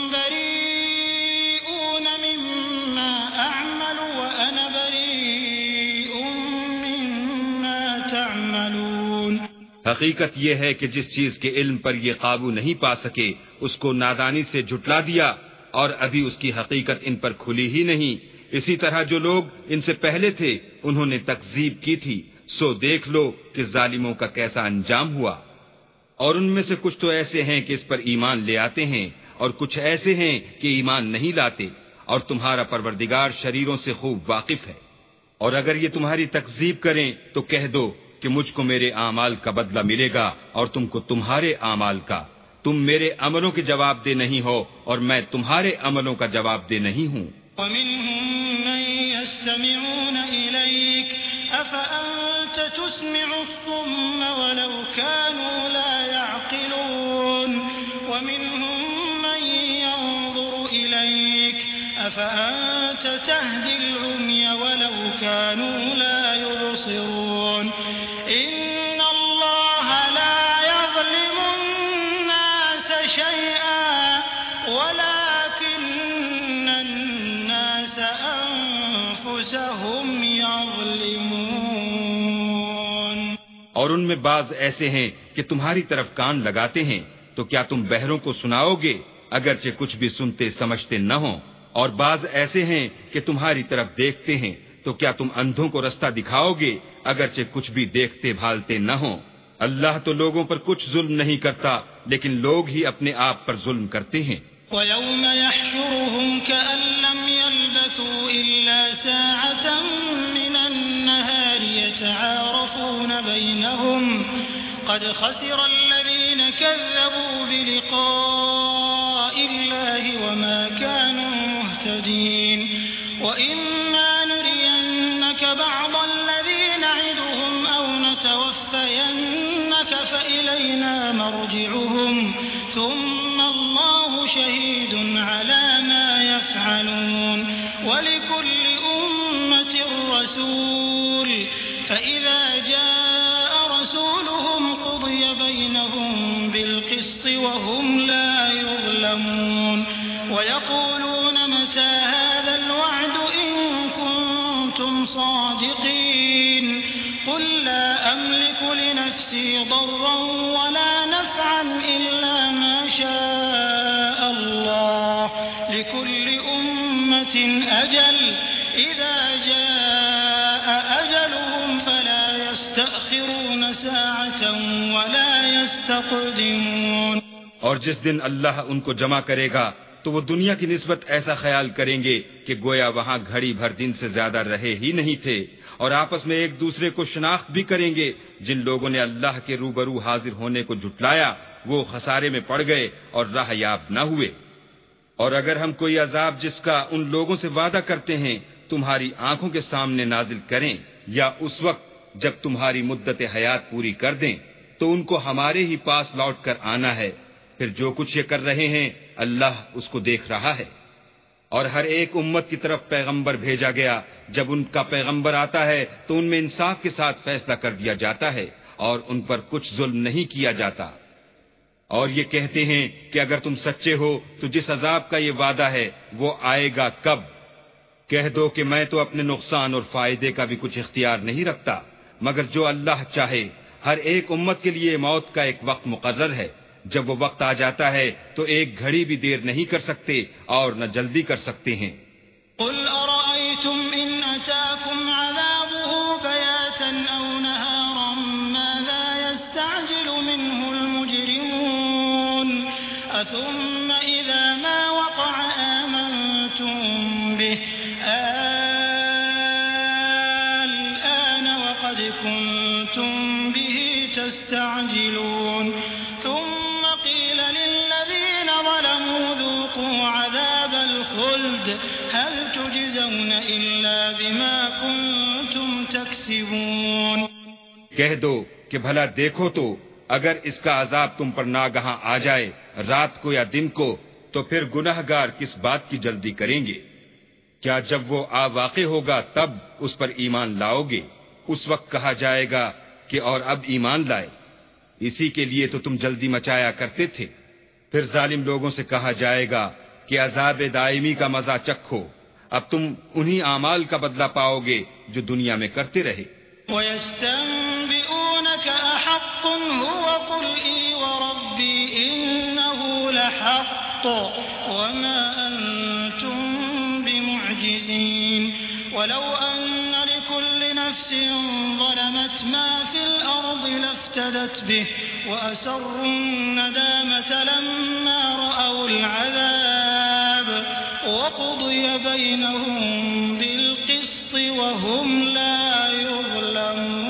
بريئون مما أعمل وأنا بريء مما تعملون. حقیقت یہ ہے کہ جس چیز کے علم پر یہ قابو نہیں پا سکے اس کو نادانی سے جھٹلا دیا، اور ابھی اس کی حقیقت ان پر کھلی ہی نہیں. اسی طرح جو لوگ ان سے پہلے تھے انہوں نے تکذیب کی تھی، سو دیکھ لو کہ ظالموں کا کیسا انجام ہوا. اور ان میں سے کچھ تو ایسے ہیں کہ اس پر ایمان لے آتے ہیں، اور کچھ ایسے ہیں کہ ایمان نہیں لاتے، اور تمہارا پروردگار شریروں سے خوب واقف ہے. اور اگر یہ تمہاری تکذیب کریں تو کہہ دو کہ مجھ کو میرے اعمال کا بدلہ ملے گا اور تم کو تمہارے اعمال کا. تم میرے عملوں کے جواب دہ نہیں ہو اور میں تمہارے عملوں کا جواب دہ نہیں ہوں. ومنهم من يستمعون إليك أفأنت تسمع الصم ولو كانوا لا يعقلون. ومنهم من ينظر إليك أفأنت تهدي العمي ولو كانوا لا يبصرون. إن الله لا يظلم الناس شيئا ولكن الناس أنفسهم يظلمون. اور ان میں بعض ایسے ہیں کہ تمہاری طرف کان لگاتے ہیں، تو کیا تم بہروں کو سناؤ گے اگرچہ کچھ بھی سنتے سمجھتے نہ ہوں؟ اور بعض ایسے ہیں کہ تمہاری طرف دیکھتے ہیں، تو کیا تم اندھوں کو رستہ دکھاؤ گے اگرچہ کچھ بھی دیکھتے بھالتے نہ ہوں؟ اللہ تو لوگوں پر کچھ ظلم نہیں کرتا، لیکن لوگ ہی اپنے آپ پر ظلم کرتے ہیں. وَيَوْمَ يَحْشُرُهُمْ كَأَن لَّمْ يَلْبَثُوا إِلَّا سَاعَةً مِّنَ النَّهَارِ يَتَعَارَفُونَ بَيْنَهُمْ قَدْ خَسِرَ الَّذِينَ كَذَّبُوا بِلِقَاءِ اللَّهِ وَمَا كَانُوا مُهْتَدِينَ. وَإِمَّا نُرِيَنَّكَ بَعْضَ الَّذِي نَعِدُهُمْ أَوْ نَتَوَفَّيَنَّكَ فَإِلَيْنَا مَرْجِعُهُمْ ثُمَّ اللَّهُ شَهِيدٌ عَلَى مَا يَفْعَلُونَ. وَلِكُلِّ أُمَّةٍ رَّسُولٌ فَإِذَا جَاءَ رَسُولُهُمْ قُضِيَ بَيْنَهُم بِالْقِسْطِ وَهُمْ لَا يُظْلَمُونَ. وَيَقُولُونَ مَتَىٰ هَٰذَا الْوَعْدُ إِن كُنتُمْ صَادِقِينَ. قُل لَّا أَمْلِكُ لِنَفْسِي ضَرًّا وَلَا نَفْعًا إِلَّا مَا شَاءَ اللَّهُ. لِكُلِّ أُمَّةٍ أَجَلٌ إِذَا جَاءَ أَجَلُهُمْ فَلَا يَسْتَأْخِرُونَ سَاعَةً وَلَا يَسْتَقْدِمُونَ. اور جس دن اللہ ان کو جمع کرے گا تو وہ دنیا کی نسبت ایسا خیال کریں گے کہ گویا وہاں گھڑی بھر دن سے زیادہ رہے ہی نہیں تھے، اور آپس میں ایک دوسرے کو شناخت بھی کریں گے. جن لوگوں نے اللہ کے روبرو حاضر ہونے کو جھٹلایا وہ خسارے میں پڑ گئے اور راہ یاب نہ ہوئے. اور اگر ہم کوئی عذاب جس کا ان لوگوں سے وعدہ کرتے ہیں تمہاری آنکھوں کے سامنے نازل کریں، یا اس وقت جب تمہاری مدت حیات پوری کر دیں، تو ان کو ہمارے ہی پاس لوٹ کر آنا ہے، پھر جو کچھ یہ کر رہے ہیں اللہ اس کو دیکھ رہا ہے۔ اور ہر ایک امت کی طرف پیغمبر بھیجا گیا، جب ان کا پیغمبر آتا ہے تو ان میں انصاف کے ساتھ فیصلہ کر دیا جاتا ہے اور ان پر کچھ ظلم نہیں کیا جاتا۔ اور یہ کہتے ہیں کہ اگر تم سچے ہو تو جس عذاب کا یہ وعدہ ہے وہ آئے گا کب؟ کہہ دو کہ میں تو اپنے نقصان اور فائدے کا بھی کچھ اختیار نہیں رکھتا، مگر جو اللہ چاہے۔ ہر ایک امت کے لیے موت کا ایک وقت مقرر ہے، جب وہ وقت آ جاتا ہے تو ایک گھڑی بھی دیر نہیں کر سکتے اور نہ جلدی کر سکتے ہیں۔ قل أرأيتم إن أتاكم عذابه بياتا أو نهارا ماذا يستعجل منه المجرمون أثم إذا ما وقع آمنتم به الآن وقد كنتم به تستعجلون ثم قيل للذين ظلموا ذوقوا عذاب الخلد هل تجزون إلا بما كنتم تكسبون۔ کہہ دو کہ بھلا دیکھو تو اگر اس کا عذاب تم پر ناگہاں آ جائے رات کو یا دن کو تو پھر گناہگار کس بات کی جلدی کریں گے؟ کیا جب وہ آ واقع ہوگا تب اس پر ایمان لاؤ گے؟ اس وقت کہا جائے گا کہ اور اب ایمان لائے، اسی کے لیے تو تم جلدی مچایا کرتے تھے۔ پھر ظالم لوگوں سے کہا جائے گا کہ عذاب دائمی کا مزہ چکھو، اب تم انہی اعمال کا بدلہ پاؤ گے جو دنیا میں کرتے رہے۔ وَيَسْتَنبِئُونَكَ أَحَقٌّ هُوَ قُلْ إِي وَرَبِّي إِنَّهُ لَحَقٌّ وَمَا أَنْتُمْ بِمُعْجِزِينَ وَلَوْ أَنَّ لِكُلِّ نَفْسٍ ظَلَمَتْ مَا فِي الْأَرْضِ لَافْتَدَتْ بِهِ وَأَسَرُّوا النَّدَامَةَ لَمَّا رَأَوُا الْعَذَابَ وَقُضِيَ بَيْنَهُم بِالْقِسْطِ وَهُمْ لَا يُظْلَمُونَ۔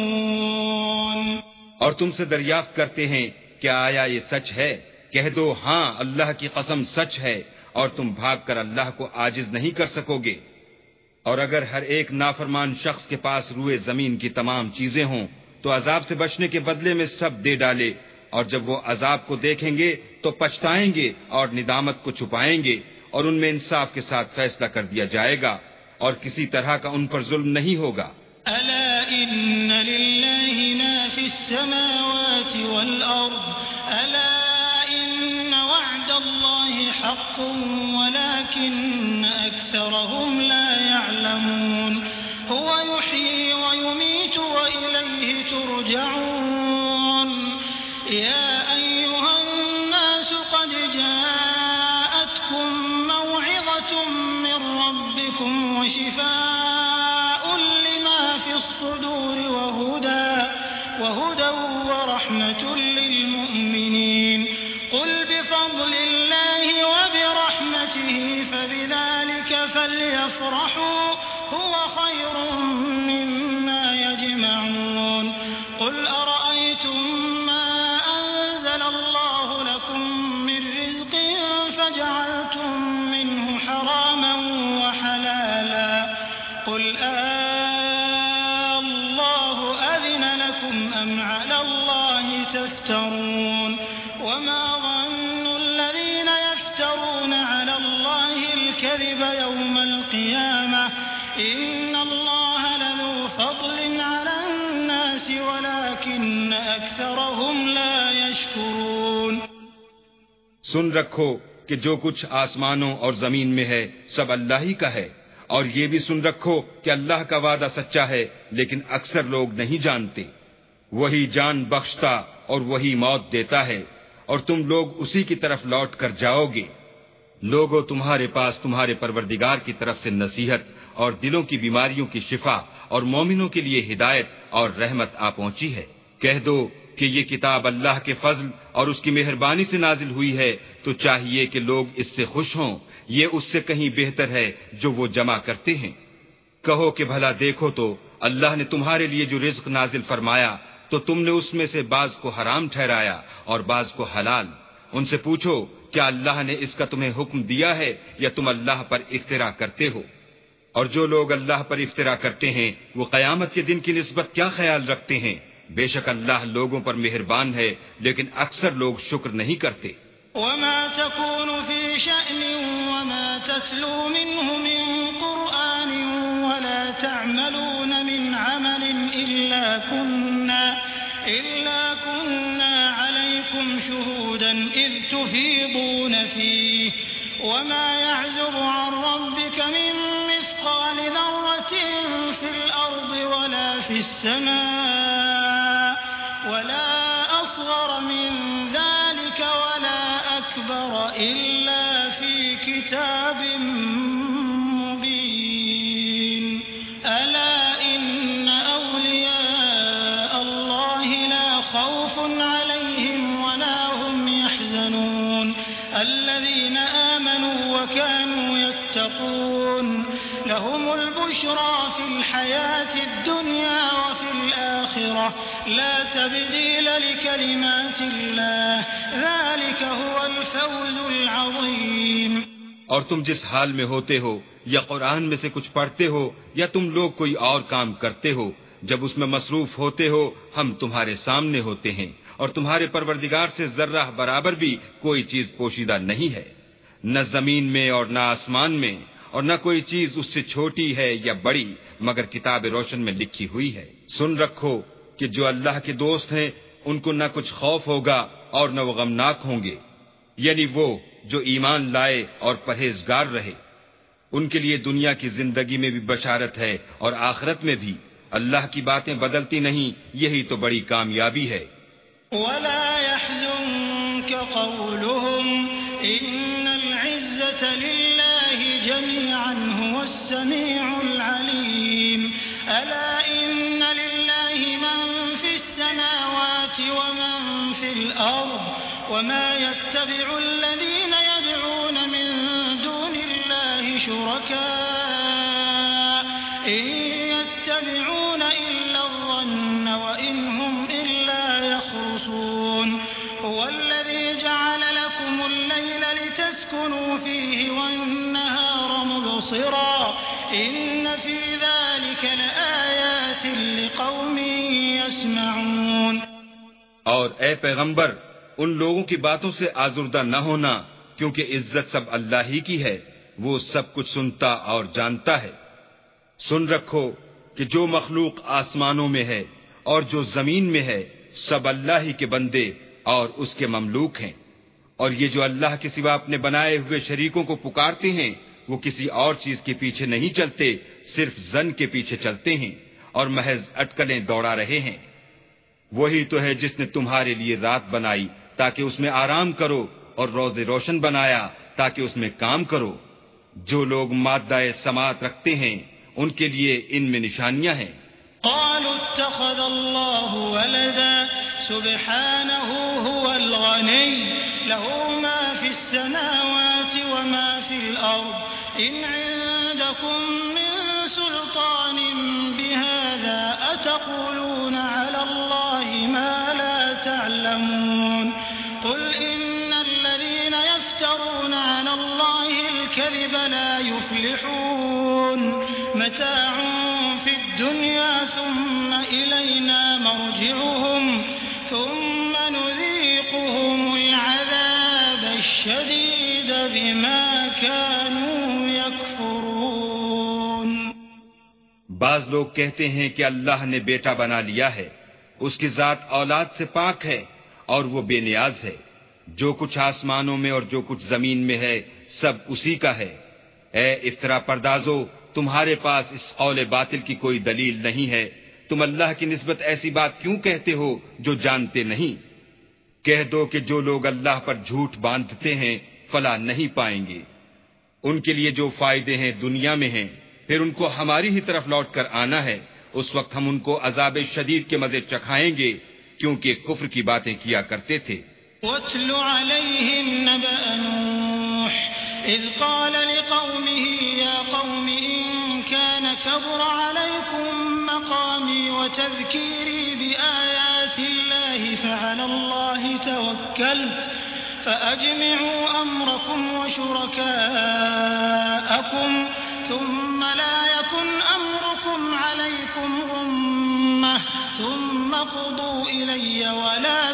اور تم سے دریافت کرتے ہیں کہ آیا یہ سچ ہے؟ کہہ دو ہاں اللہ کی قسم سچ ہے، اور تم بھاگ کر اللہ کو عاجز نہیں کر سکو گے۔ اور اگر ہر ایک نافرمان شخص کے پاس روئے زمین کی تمام چیزیں ہوں تو عذاب سے بچنے کے بدلے میں سب دے ڈالے، اور جب وہ عذاب کو دیکھیں گے تو پچھتائیں گے اور ندامت کو چھپائیں گے، اور ان میں انصاف کے ساتھ فیصلہ کر دیا جائے گا، اور کسی طرح کا ان پر ظلم نہیں ہوگا۔ ألا إن لله ما في السماوات والأرض ألا إن وعد الله حق ولكن أكثرهم لا يعلمون هو يحيي ويميت وإليه ترجعون يا أيها الناس قد جاءتكم موعظة من ربكم وشفاء لما في الصدور وهدى ورحمة للمؤمنين قل بفضل الله وبرحمته فبذلك فليفرحوا هو خير مما يجمعون قل أرأيتم ما أنزل الله لكم من رزق فجعلتم منه حراما وحلالا قل الله أذن لكم أم على الله تفترون وما ظن الذين يفترون على الله الكذب يوم القيامة إن الله لذو فضل على الناس ولكن أكثرهم لا يشكرون۔ سن رکھو کہ جو کچھ آسمانوں اور زمین میں ہے سب اللہ ہی کا ہے، اور یہ بھی سن رکھو کہ اللہ کا وعدہ سچا ہے لیکن اکثر لوگ نہیں جانتے۔ وہی جان بخشتا اور وہی موت دیتا ہے، اور تم لوگ اسی کی طرف لوٹ کر جاؤ گے۔ لوگوں تمہارے پاس تمہارے پروردگار کی طرف سے نصیحت اور دلوں کی بیماریوں کی شفا اور مومنوں کے لیے ہدایت اور رحمت آ پہنچی ہے۔ کہہ دو کہ یہ کتاب اللہ کے فضل اور اس کی مہربانی سے نازل ہوئی ہے تو چاہیے کہ لوگ اس سے خوش ہوں، یہ اس سے کہیں بہتر ہے جو وہ جمع کرتے ہیں۔ کہو کہ بھلا دیکھو تو اللہ نے تمہارے لیے جو رزق نازل فرمایا تو تم نے اس میں سے بعض کو حرام ٹھہرایا اور بعض کو حلال۔ ان سے پوچھو کیا اللہ نے اس کا تمہیں حکم دیا ہے یا تم اللہ پر افترا کرتے ہو؟ اور جو لوگ اللہ پر افترا کرتے ہیں وہ قیامت کے دن کی نسبت کیا خیال رکھتے ہیں؟ بے شک اللہ لوگوں پر مہربان ہے لیکن اکثر لوگ شکر نہیں کرتے۔ وما تكون في شأن وما تتلو منه من قرآن ولا تعملون من عمل إلا كنا عليكم شهودا إذ تفيضون فيه وما يعزب عن ربك من مثقال ذرة في الأرض ولا في السماء ولا أصغر من ذلك ولا أكبر إلا في كتاب مبين ألا إن أولياء الله لا خوف عليهم ولا هم يحزنون الذين آمنوا وكانوا يتقون لهم البشرى في الحياة الدنيا وفي الآخرة لا تبديل لكلمات الله ذلك هو الفوز العظيم۔ اور تم جس حال میں ہوتے ہو یا قرآن میں سے کچھ پڑھتے ہو یا تم لوگ کوئی اور کام کرتے ہو، جب اس میں مصروف ہوتے ہو ہم تمہارے سامنے ہوتے ہیں، اور تمہارے پروردگار سے ذرہ برابر بھی کوئی چیز پوشیدہ نہیں ہے، نہ زمین میں اور نہ آسمان میں، اور نہ کوئی چیز اس سے چھوٹی ہے یا بڑی مگر کتاب روشن میں لکھی ہوئی ہے۔ سن رکھو کہ جو اللہ کے دوست ہیں ان کو نہ کچھ خوف ہوگا اور نہ وہ غمناک ہوں گے، یعنی وہ جو ایمان لائے اور پرہیزگار رہے، ان کے لیے دنیا کی زندگی میں بھی بشارت ہے اور آخرت میں بھی۔ اللہ کی باتیں بدلتی نہیں، یہی تو بڑی کامیابی ہے۔ ولا يحزنك قولهم إن العزة لله جميعا هو السميع العليم ألا إن لله من في السماوات ومن في الأرض وما يتبع الذين يدعون من دون الله شركاء إن يتبعون إلا الظن وإن هم إلا يخرصون هو الذي جعل لكم الليل لتسكنوا فيه والنهار مبصرا إن في ذلك لآيات لقوم يسمعون۔ اور اے پیغمبر ان لوگوں کی باتوں سے آزردہ نہ ہونا، کیونکہ عزت سب اللہ ہی کی ہے، وہ سب کچھ سنتا اور جانتا ہے۔ سن رکھو کہ جو مخلوق آسمانوں میں ہے اور جو زمین میں ہے سب اللہ ہی کے بندے اور اس کے مملوک ہیں، اور یہ جو اللہ کے سوا اپنے بنائے ہوئے شریکوں کو پکارتے ہیں وہ کسی اور چیز کے پیچھے نہیں چلتے، صرف ظن کے پیچھے چلتے ہیں اور محض اٹکلیں دوڑا رہے ہیں۔ وہی تو ہے جس نے تمہارے لیے رات بنائی تاکہ اس میں آرام کرو اور روز روشن بنایا تاکہ اس میں کام کرو۔ جو لوگ مادہ سماعت رکھتے ہیں ان کے لیے ان میں نشانیاں ہیں۔ قالوا اتخذ الله ولدا سبحانه هو الغني له ما في السماوات وما في الأرض إن عندكم من سلطان بهذا أتقولون على الله ما لا تعلمون قل إن الذين يفترون على الله الكذب لا يفلحون متاع في الدنيا ثم إلينا مرجعهم ثم نذيقهم العذاب الشديد بما كانوا يكفرون۔ بعض لوگ کہتے ہیں کہ اللہ نے بیٹا بنا لیا ہے، اس کی ذات اولاد سے پاک ہے اور وہ بے نیاز ہے، جو کچھ آسمانوں میں اور جو کچھ زمین میں ہے سب اسی کا ہے۔ اے افترا پردازو، تمہارے پاس اس قول باطل کی کوئی دلیل نہیں ہے، تم اللہ کی نسبت ایسی بات کیوں کہتے ہو جو جانتے نہیں؟ کہہ دو کہ جو لوگ اللہ پر جھوٹ باندھتے ہیں فلاح نہیں پائیں گے، ان کے لیے جو فائدے ہیں دنیا میں ہیں، پھر ان کو ہماری ہی طرف لوٹ کر آنا ہے، اس وقت ہم ان کو عذاب شدید کے مزے چکھائیں گے کیونکہ کفر کی باتیں کیا کرتے تھے۔ وَاتْلُ عَلَيْهِمْ نَبَأَ نُوحٍ إِذْ قَالَ لِقَوْمِهِ يَا قَوْمِ إِن كَانَ كَبُرَ عَلَيْكُمْ مَقَامِي وَتَذْكِيرِي بِآيَاتِ اللَّهِ فَعَلَى اللَّهِ تَوَكَّلْتُ فَأَجْمِعُوا أَمْرَكُمْ وَشُرَكَاءَكُمْ ثُمَّ لَا يَكُنْ أَمْرُكُمْ عَلَيْكُمْ غُمًّا أمة ثم قضوا إلي ولا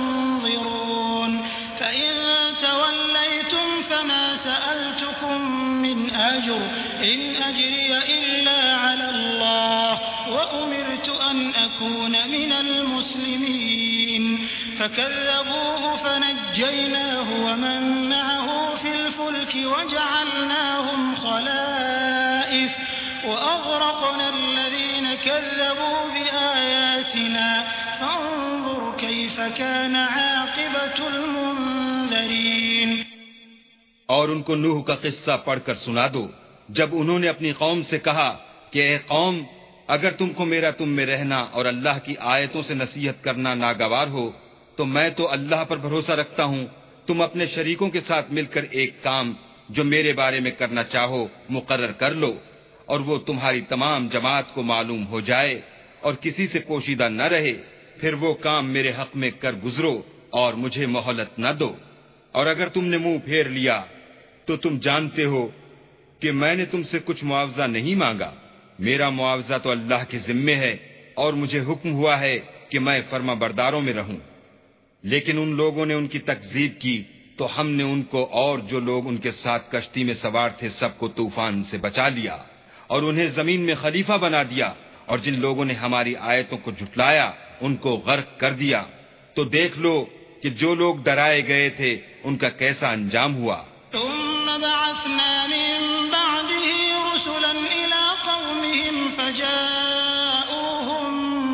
تنظرون فإن توليتم فما سألتكم من أجر إن أجري إلا على الله وأمرت أن أكون من المسلمين فكذبوه فنجيناه ومن معه في الفلك وجعلناهم خلائف وأغرقنا الذين كذبوا بآياتنا فانظر كيف كان عاقبة المنذرين. اور ان کو نوح کا قصہ پڑھ کر سنا دو جب انہوں نے اپنی قوم سے کہا کہ اے قوم اگر تم کو میرا تم میں رہنا اور اللہ کی آیتوں سے نصیحت کرنا ناگوار ہو تو میں تو اللہ پر بھروسہ رکھتا ہوں، تم اپنے شریکوں کے ساتھ مل کر ایک کام جو میرے بارے میں کرنا چاہو مقرر کر لو اور وہ تمہاری تمام جماعت کو معلوم ہو جائے اور کسی سے پوشیدہ نہ رہے، پھر وہ کام میرے حق میں کر گزرو اور مجھے مہلت نہ دو. اور اگر تم نے منہ پھیر لیا تو تم جانتے ہو کہ میں نے تم سے کچھ معاوضہ نہیں مانگا، میرا معاوضہ تو اللہ کے ذمے ہے اور مجھے حکم ہوا ہے کہ میں فرما برداروں میں رہوں. لیکن ان لوگوں نے ان کی تکذیب کی تو ہم نے ان کو اور جو لوگ ان کے ساتھ کشتی میں سوار تھے سب کو طوفان سے بچا لیا اور انہیں زمین میں خلیفہ بنا دیا، اور جن لوگوں نے ہماری آیتوں کو جھٹلایا ان کو غرق کر دیا. تو دیکھ لو کہ جو لوگ ڈرائے گئے تھے ان کا کیسا انجام ہوا. ثم بعثنا من بعده رسلا إلى قومهم فجاءوهم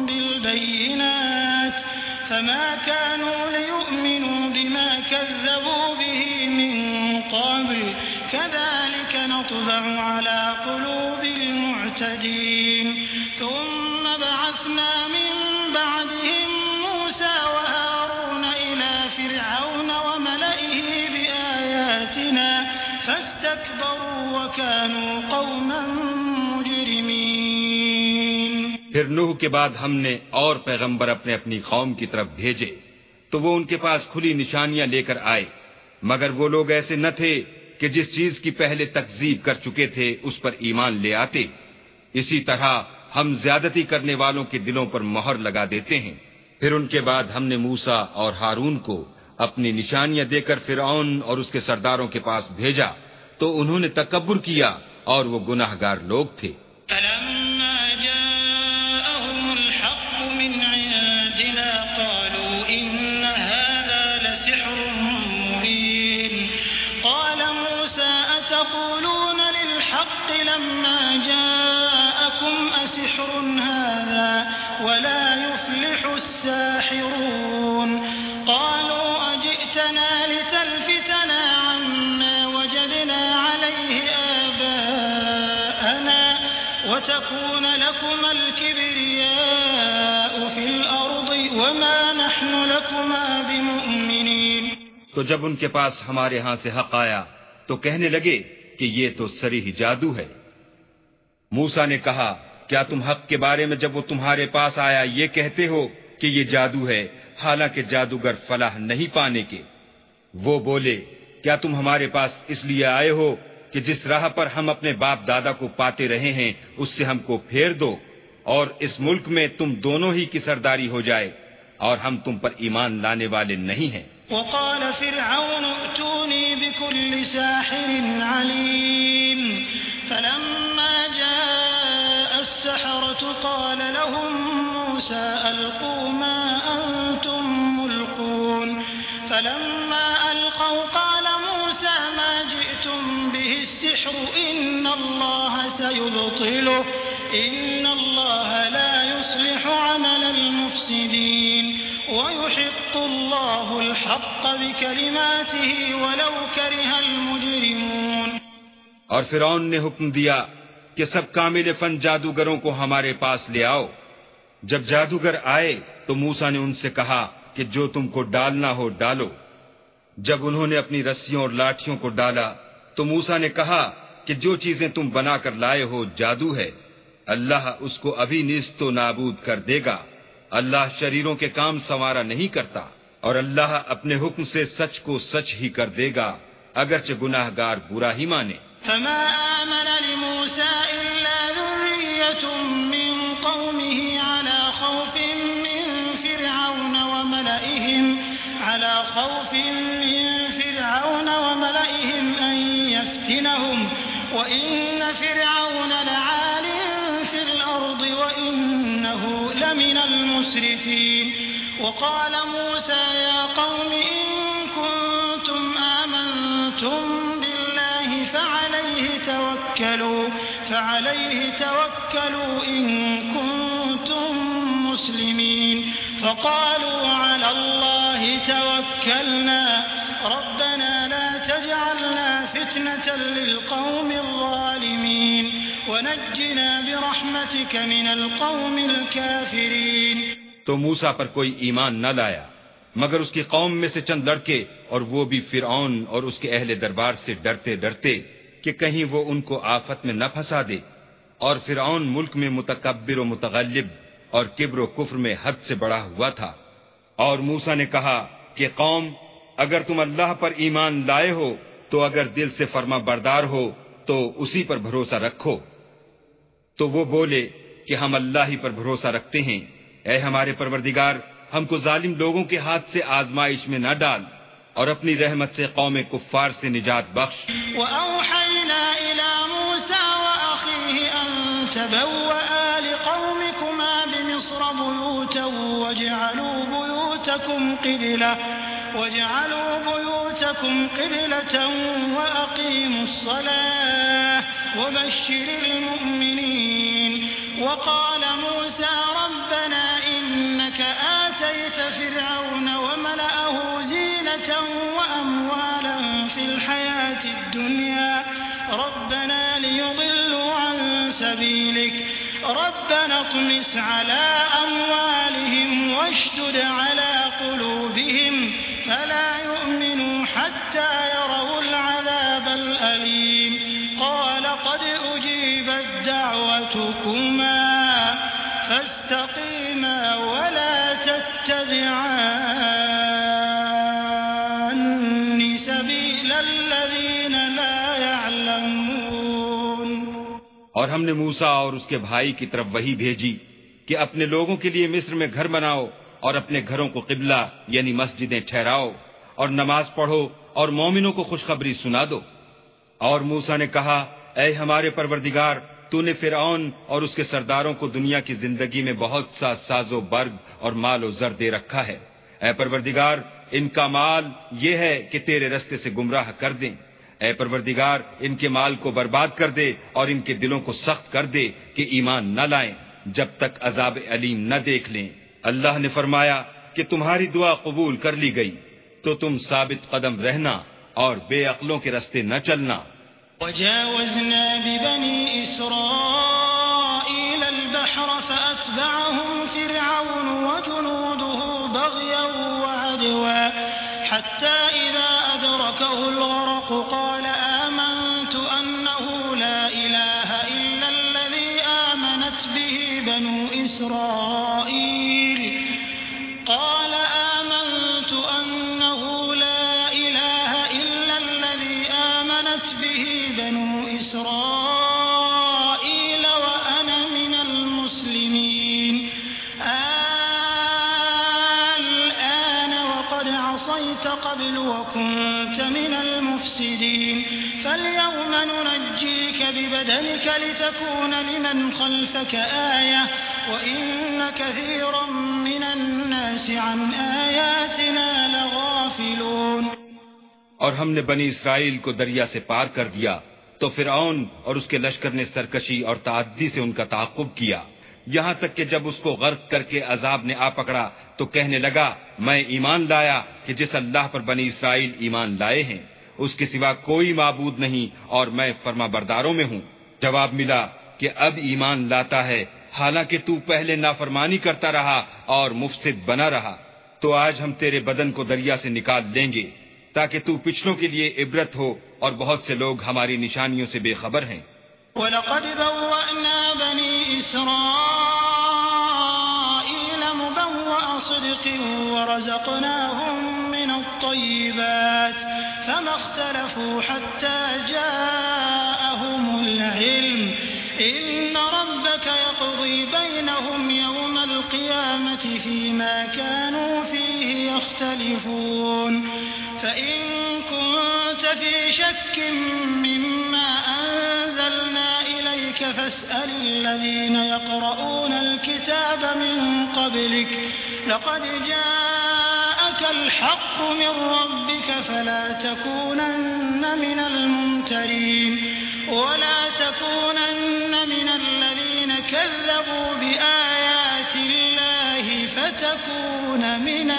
بالبينات فما كانوا ليؤمنوا بما كذبوا به من قبل كذلك نطبع على قلوب المعتدين. ثم بعثنا من بعدهم موسى وهارون إلى فرعون وملئه بآياتنا فاستكبروا وكانوا قوما مجرمين. پھر نوح کے بعد ہم نے اور پیغمبر اپنے اپنی قوم کی طرف بھیجے تو وہ ان کے پاس کھلی نشانیاں لے کر آئے، مگر وہ لوگ ایسے نہ تھے کہ جس چیز کی پہلے تکذیب کر چکے تھے اس پر ایمان لے آتے. اسی طرح ہم زیادتی کرنے والوں کے دلوں پر مہر لگا دیتے ہیں. پھر ان کے بعد ہم نے موسیٰ اور ہارون کو اپنی نشانیاں دے کر فرعون اور اس کے سرداروں کے پاس بھیجا تو انہوں نے تکبر کیا اور وہ گناہگار لوگ تھے. فلما جاءهم الحق من عندنا قالوا إن هذا لسحر مبين. قال موسى أتقولون للحق لما جاءكم أسحر هذا ولا يفلح الساحرون. قالوا أجئتنا لتلفتنا عما وجدنا عليه آباءنا وتكون لكما الكبرياء في الأرض وما نحن لكما بمؤمنين. تو جب ان کے پاس ہمارے ہاں سے حق آیا تو کہنے لگے کہ یہ تو صریح جادو ہے. موسیٰ نے کہا کیا تم حق کے بارے میں جب وہ تمہارے پاس آیا یہ کہتے ہو کہ یہ جادو ہے حالانکہ جادوگر فلاح نہیں پانے کے؟ وہ بولے کیا تم ہمارے پاس اس لیے آئے ہو کہ جس راہ پر ہم اپنے باپ دادا کو پاتے رہے ہیں اس سے ہم کو پھیر دو اور اس ملک میں تم دونوں ہی کی سرداری ہو جائے اور ہم تم پر ایمان لانے والے نہیں ہیں. وقال فرعون ائتوني بكل ساحر عليم. فلما جاء السحرة قال لهم موسى ألقوا ما أنتم ملقون. فلما ألقوا قال موسى ما جئتم به السحر إن الله سيبطله إن الله لا يصلح عمل المفسدين ويحق الله الحق بكلماته ولو كره المجرمون. اور فرعون نے حکم دیا کہ سب کامل فن جادوگروں کو ہمارے پاس لے آؤ. جب جادوگر آئے تو موسیٰ نے ان سے کہا کہ جو تم کو ڈالنا ہو ڈالو. جب انہوں نے اپنی رسیوں اور لاٹھیوں کو ڈالا تو موسیٰ نے کہا کہ جو چیزیں تم بنا کر لائے ہو جادو ہے، اللہ اس کو ابھی نیست و نابود کر دے گا. اللہ شریروں کے کام سنوارا نہیں کرتا اور اللہ اپنے حکم سے سچ کو سچ ہی کر دے گا اگرچہ گناہگار برا ہی مانے. فما آمن لموسى إلا ذرية من قومه على خوف من فرعون وملئهم أن يفتنهم وإن فرعون لعال في الأرض وإنه لمن المسرفين وقال موسى يا قوم إن كنتم آمنتم بالله فعليه توكلوا إن كنتم مسلمين فقالوا على الله توكلنا ربنا لا تجعلنا فتنة للقوم الظالمين ونجنا برحمتك من القوم الكافرين. تو موسیٰ پر کوئی ایمان نہ لایا مگر اس کی قوم میں سے چند لڑکے، اور وہ بھی فرعون اور اس کے اہل دربار سے ڈرتے ڈرتے کہ کہیں وہ ان کو آفت میں نہ پھنسا دے. اور فرعون ملک میں متکبر و متغلب اور کبر و کفر میں حد سے بڑا ہوا تھا. اور موسیٰ نے کہا کہ قوم، اگر تم اللہ پر ایمان لائے ہو تو اگر دل سے فرما بردار ہو تو اسی پر بھروسہ رکھو. تو وہ بولے کہ ہم اللہ ہی پر بھروسہ رکھتے ہیں. اے ہمارے پروردگار، ہم کو ظالم لوگوں کے ہاتھ سے آزمائش میں نہ ڈال اور اپنی رحمت سے قوم کفار سے نجات بخش. وَأَوْحَيْنَا إِلَى مُوسَى وَأَخِيهِ أَن تَبَوَّآ لِقَوْمِكُمَا بِمِصْرَ بُيُوتًا وَاجْعَلُوا بُيُوتَكُمْ قِبْلَةً وَأَقِيمُوا الصَّلَاةَ وَبَشِّرِ الْمُؤْمِنِينَ. وقال موسى ربنا إنك آتيت فرعون وملأه زينة وأموالا في الحياة الدنيا ربنا ليضلوا عن سبيلك ربنا اطمس على أموالهم واشدد على قلوبهم فلا يؤمنوا حتى يروا العذاب الأليم. قال قد أجيبت دعوتكما فاستقيما ولا تتبعان سبيل الذين لا يعلمون. اور ہم نے موسیٰ اور اس کے بھائی کی طرف وحی بھیجی کہ اپنے لوگوں کے لیے مصر میں گھر بناؤ اور اپنے گھروں کو قبلہ یعنی مسجدیں ٹھہراؤ اور نماز پڑھو اور مومنوں کو خوشخبری سنا دو. اور موسیٰ نے کہا اے ہمارے پروردگار، تو نے فرعون اور اس کے سرداروں کو دنیا کی زندگی میں بہت سا ساز و برگ اور مال و زر دے رکھا ہے. اے پروردگار، ان کا مال یہ ہے کہ تیرے رستے سے گمراہ کر دیں. اے پروردگار، ان کے مال کو برباد کر دے اور ان کے دلوں کو سخت کر دے کہ ایمان نہ لائیں جب تک عذاب علیم نہ دیکھ لیں. اللہ نے فرمایا کہ تمہاری دعا قبول کر لی گئی، تو تم ثابت قدم رہنا اور بے عقلوں کے رستے نہ چلنا. وجاوزنا ببني إسرائيل البحر فأتبعهم فرعون وجنوده بغيا وعدوا حتى إذا أدركه الغرق قال آمنت أنه لا إله إلا الذي آمنت به بنو إسرائيل قال آمنت أنه لا إله إلا الذي آمنت به بنو إسرائيل وأنا من المسلمين. الآن وقد عصيت قبل وكنت من المفسدين فاليوم ننجيك ببدنك لتكون لمن خلفك آية وإن كثيرا من الناس عن آياتنا لغافلون. اور ہم نے بنی اسرائیل کو دریا سے پار کر دیا تو فرعون اور اس کے لشکر نے سرکشی اور تعدی سے ان کا تعاقب کیا، یہاں تک کہ جب اس کو غرق کر کے عذاب نے آ پکڑا تو کہنے لگا میں ایمان لایا کہ جس اللہ پر بنی اسرائیل ایمان لائے ہیں اس کے سوا کوئی معبود نہیں اور میں فرما برداروں میں ہوں. جواب ملا کہ اب ایمان لاتا ہے حالانکہ تو پہلے نافرمانی کرتا رہا اور مفسد بنا رہا. تو آج ہم تیرے بدن کو دریا سے نکال دیں گے تاکہ تو پچھلوں کے لیے عبرت ہو، اور بہت سے لوگ ہماری نشانیوں سے بے خبر ہیں. وَلَقَدْ بَوَّأْنَا بَنِي إِسْرَائِيلَ مُبَوَّأَ صِدْقٍ وَرَزَقْنَاهُم مِّنَ الطَّيِّبَاتِ فَمَا اخْتَلَفُوا حَتَّى جَاءَهُمُ الْعِلْمُ إِنَّ رَبَّكَ يَقْضِي بَيْنَهُمْ يَوْمَ الْقِيَامَةِ فِيمَا كَانُوا فِيهِ يَخْتَلِفُونَ. لفي شك مما أنزلنا إليك فاسأل الذين يقرؤون الكتاب من قبلك لقد جاءك الحق من ربك فلا تكونن من الممترين ولا تكونن من الذين كذبوا بآيات الله فتكون من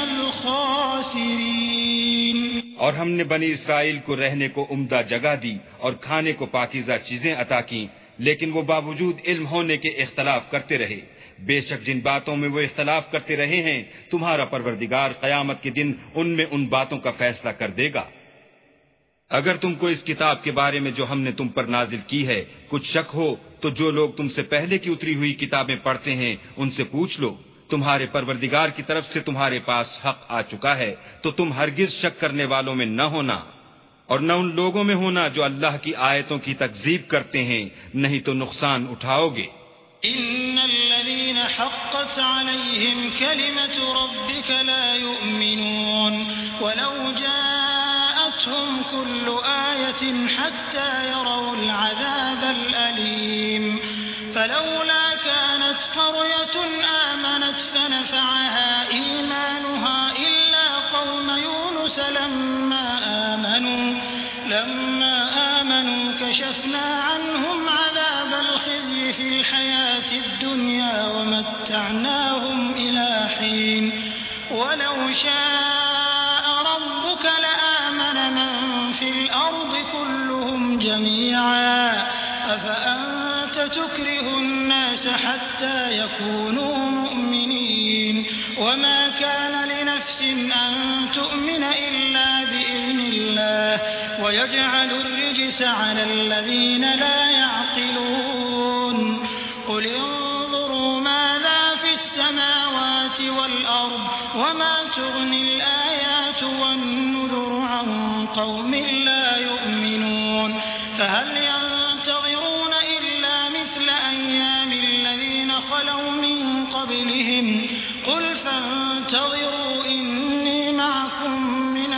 الخاسرين۔ اور ہم نے بنی اسرائیل کو رہنے کو عمدہ جگہ دی اور کھانے کو پاکیزہ چیزیں عطا کیں، لیکن وہ باوجود علم ہونے کے اختلاف کرتے رہے۔ بے شک جن باتوں میں وہ اختلاف کرتے رہے ہیں تمہارا پروردگار قیامت کے دن ان میں ان باتوں کا فیصلہ کر دے گا۔ اگر تم کو اس کتاب کے بارے میں جو ہم نے تم پر نازل کی ہے کچھ شک ہو تو جو لوگ تم سے پہلے کی اتری ہوئی کتابیں پڑھتے ہیں ان سے پوچھ لو، تمہارے پروردگار کی طرف سے تمہارے پاس حق آ چکا ہے تو تم ہرگز شک کرنے والوں میں نہ ہونا اور نہ ان لوگوں میں ہونا جو اللہ کی آیتوں کی تکذیب کرتے ہیں، نہیں تو نقصان اٹھاؤ گے۔ إن الذين حقت عليهم كلمة ربك لا يؤمنون ولو جاءتهم كل آية حتى يروا العذاب الأليم فلولا كانت قرية آمنت فنفعها إيمانها إلا قوم يونس لما آمنوا كشفنا عنهم عذاب الخزي في الحياة الدنيا ومتعناهم إلى حين ولو شاء ربك لآمن من في الأرض كلهم جميعا أفأنت تكره الناس حتى يكونوا مؤمنين وما كان لنفس أن تؤمن إلا بإذن الله ويجعل الرجس على الذين لا يعقلون قل انظروا ماذا في السماوات والأرض وما تغني الآيات والنذر عن قوم لا يؤمنون فهل ينتظرون إلا مثل أيام الذين خلوا من قبلهم قل فانتظروا إني معكم من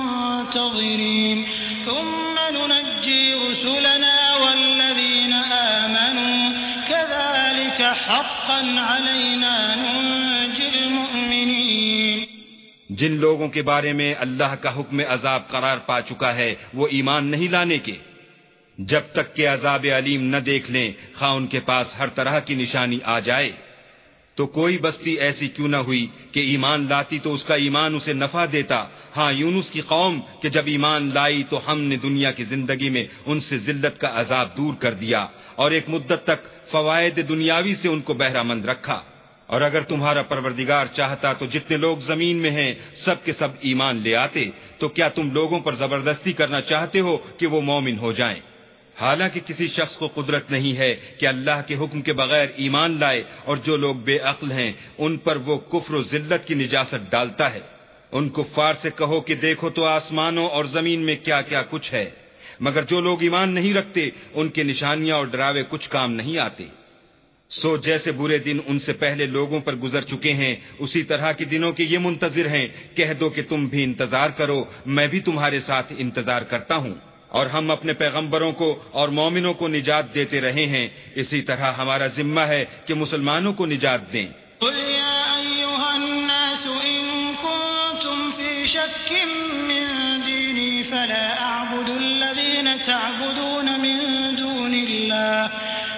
المنتظرين ثم ننجي رسلنا والذين آمنوا كذلك حقا علينا ننجي المؤمنين۔ جن لوگوں کے بارے میں اللہ کا حکم عذاب قرار پا چکا ہے وہ ایمان نہیں لانے کے جب تک کہ عذاب علیم نہ دیکھ لیں، خواہ ان کے پاس ہر طرح کی نشانی آ جائے۔ تو کوئی بستی ایسی کیوں نہ ہوئی کہ ایمان لاتی تو اس کا ایمان اسے نفع دیتا۔ ہاں یونس کی قوم کہ جب ایمان لائی تو ہم نے دنیا کی زندگی میں ان سے ذلت کا عذاب دور کر دیا اور ایک مدت تک فوائد دنیاوی سے ان کو بہرہ مند رکھا۔ اور اگر تمہارا پروردگار چاہتا تو جتنے لوگ زمین میں ہیں سب کے سب ایمان لے آتے، تو کیا تم لوگوں پر زبردستی کرنا چاہتے ہو کہ وہ مومن ہو جائیں؟ حالانکہ کسی شخص کو قدرت نہیں ہے کہ اللہ کے حکم کے بغیر ایمان لائے، اور جو لوگ بے عقل ہیں ان پر وہ کفر و ذلت کی نجاست ڈالتا ہے۔ ان کفار سے کہو کہ دیکھو تو آسمانوں اور زمین میں کیا کیا کچھ ہے، مگر جو لوگ ایمان نہیں رکھتے ان کے نشانیاں اور ڈراوے کچھ کام نہیں آتے۔ سو جیسے برے دن ان سے پہلے لوگوں پر گزر چکے ہیں اسی طرح کے دنوں کے یہ منتظر ہیں۔ کہہ دو کہ تم بھی انتظار کرو، میں بھی تمہارے ساتھ انتظار کرتا ہوں، اور ہم اپنے پیغمبروں کو اور مومنوں کو نجات دیتے رہے ہیں، اسی طرح ہمارا ذمہ ہے کہ مسلمانوں کو نجات دیں۔ قل يا أيها الناس إن كنتم في شك من ديني فلا أعبد الذين تعبدون من دون الله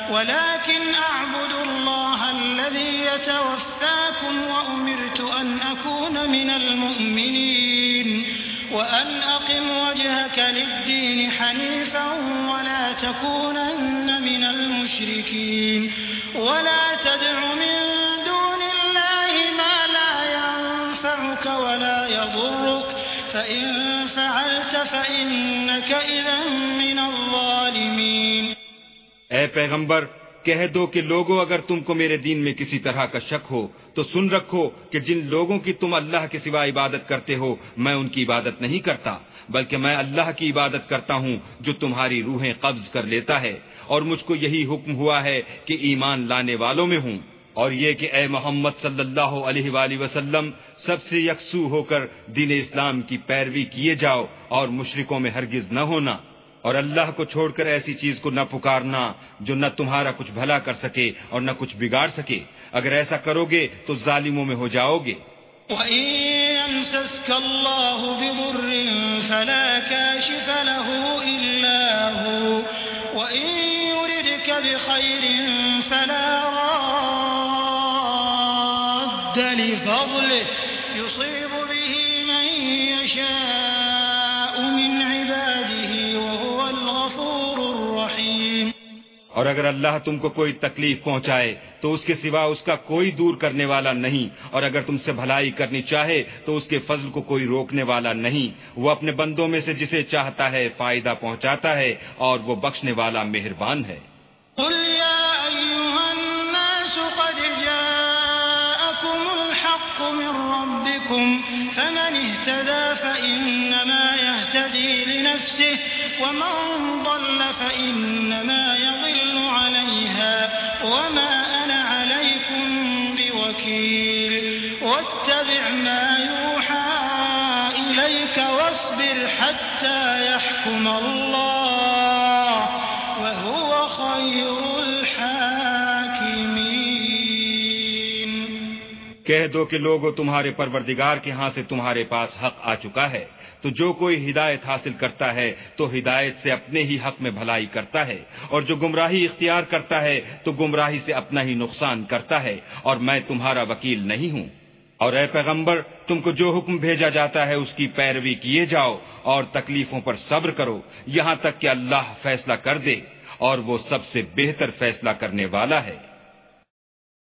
ولكن أعبد الله الذي يتوفاكم وأمرت أن أكون من المؤمنين وأن أقم وجهك للدين حنيفا ولا تكونن من المشركين ولا تدع من دون الله ما لا ينفعك ولا يضرك فإن فعلت فإنك إذا من الظالمين۔ اے پیغمبر کہہ دو کہ لوگو اگر تم کو میرے دین میں کسی طرح کا شک ہو تو سن رکھو کہ جن لوگوں کی تم اللہ کے سوا عبادت کرتے ہو میں ان کی عبادت نہیں کرتا، بلکہ میں اللہ کی عبادت کرتا ہوں جو تمہاری روحیں قبض کر لیتا ہے، اور مجھ کو یہی حکم ہوا ہے کہ ایمان لانے والوں میں ہوں، اور یہ کہ اے محمد صلی اللہ علیہ وآلہ وسلم سب سے یکسو ہو کر دین اسلام کی پیروی کیے جاؤ اور مشرکوں میں ہرگز نہ ہونا، اور اللہ کو چھوڑ کر ایسی چیز کو نہ پکارنا جو نہ تمہارا کچھ بھلا کر سکے اور نہ کچھ بگاڑ سکے، اگر ایسا کرو گے تو ظالموں میں ہو جاؤ گے۔ وَإِن يَمْسَسْكَ اللَّهُ بِضُرٍّ فَلَا كَاشِفَ لَهُ إِلَّا هُوَ وَإِن يُرِدْكَ بِخَيْرٍ فَلَا رَادَّ لِفَضْلِهِ يُصِيبُ بِهِ مَن يَشَاءُ مِنْ عِبَادِهِ وَهُوَ الْغَفُورُ الرَّحِيمُ۔ اور اگر اللہ تم کو کوئی تکلیف پہنچائے تو اس کے سوا اس کا کوئی دور کرنے والا نہیں، اور اگر تم سے بھلائی کرنی چاہے تو اس کے فضل کو کوئی روکنے والا نہیں۔ وہ اپنے بندوں میں سے جسے چاہتا ہے فائدہ پہنچاتا ہے، اور وہ بخشنے والا مہربان ہے۔ قل يا أيها الناس قد جاءكم الحق من ربكم فمن اهتدى فإنما يهتدي لنفسه ومن ضل فإنما يضل عليها وما أنا عليكم بوكيل واتبع ما يوحى إليك واصبر حتى يحكم الله وهو خير الحاكمين۔ کہہ دو کہ لوگو تمہارے پروردگار کے ہاں سے تمہارے پاس حق آ چکا ہے، تو جو کوئی ہدایت حاصل کرتا ہے تو ہدایت سے اپنے ہی حق میں بھلائی کرتا ہے، اور جو گمراہی اختیار کرتا ہے تو گمراہی سے اپنا ہی نقصان کرتا ہے، اور میں تمہارا وکیل نہیں ہوں۔ اور اے پیغمبر، تم کو جو حکم بھیجا جاتا ہے اس کی پیروی کیے جاؤ اور تکلیفوں پر صبر کرو یہاں تک کہ اللہ فیصلہ کر دے، اور وہ سب سے بہتر فیصلہ کرنے والا ہے۔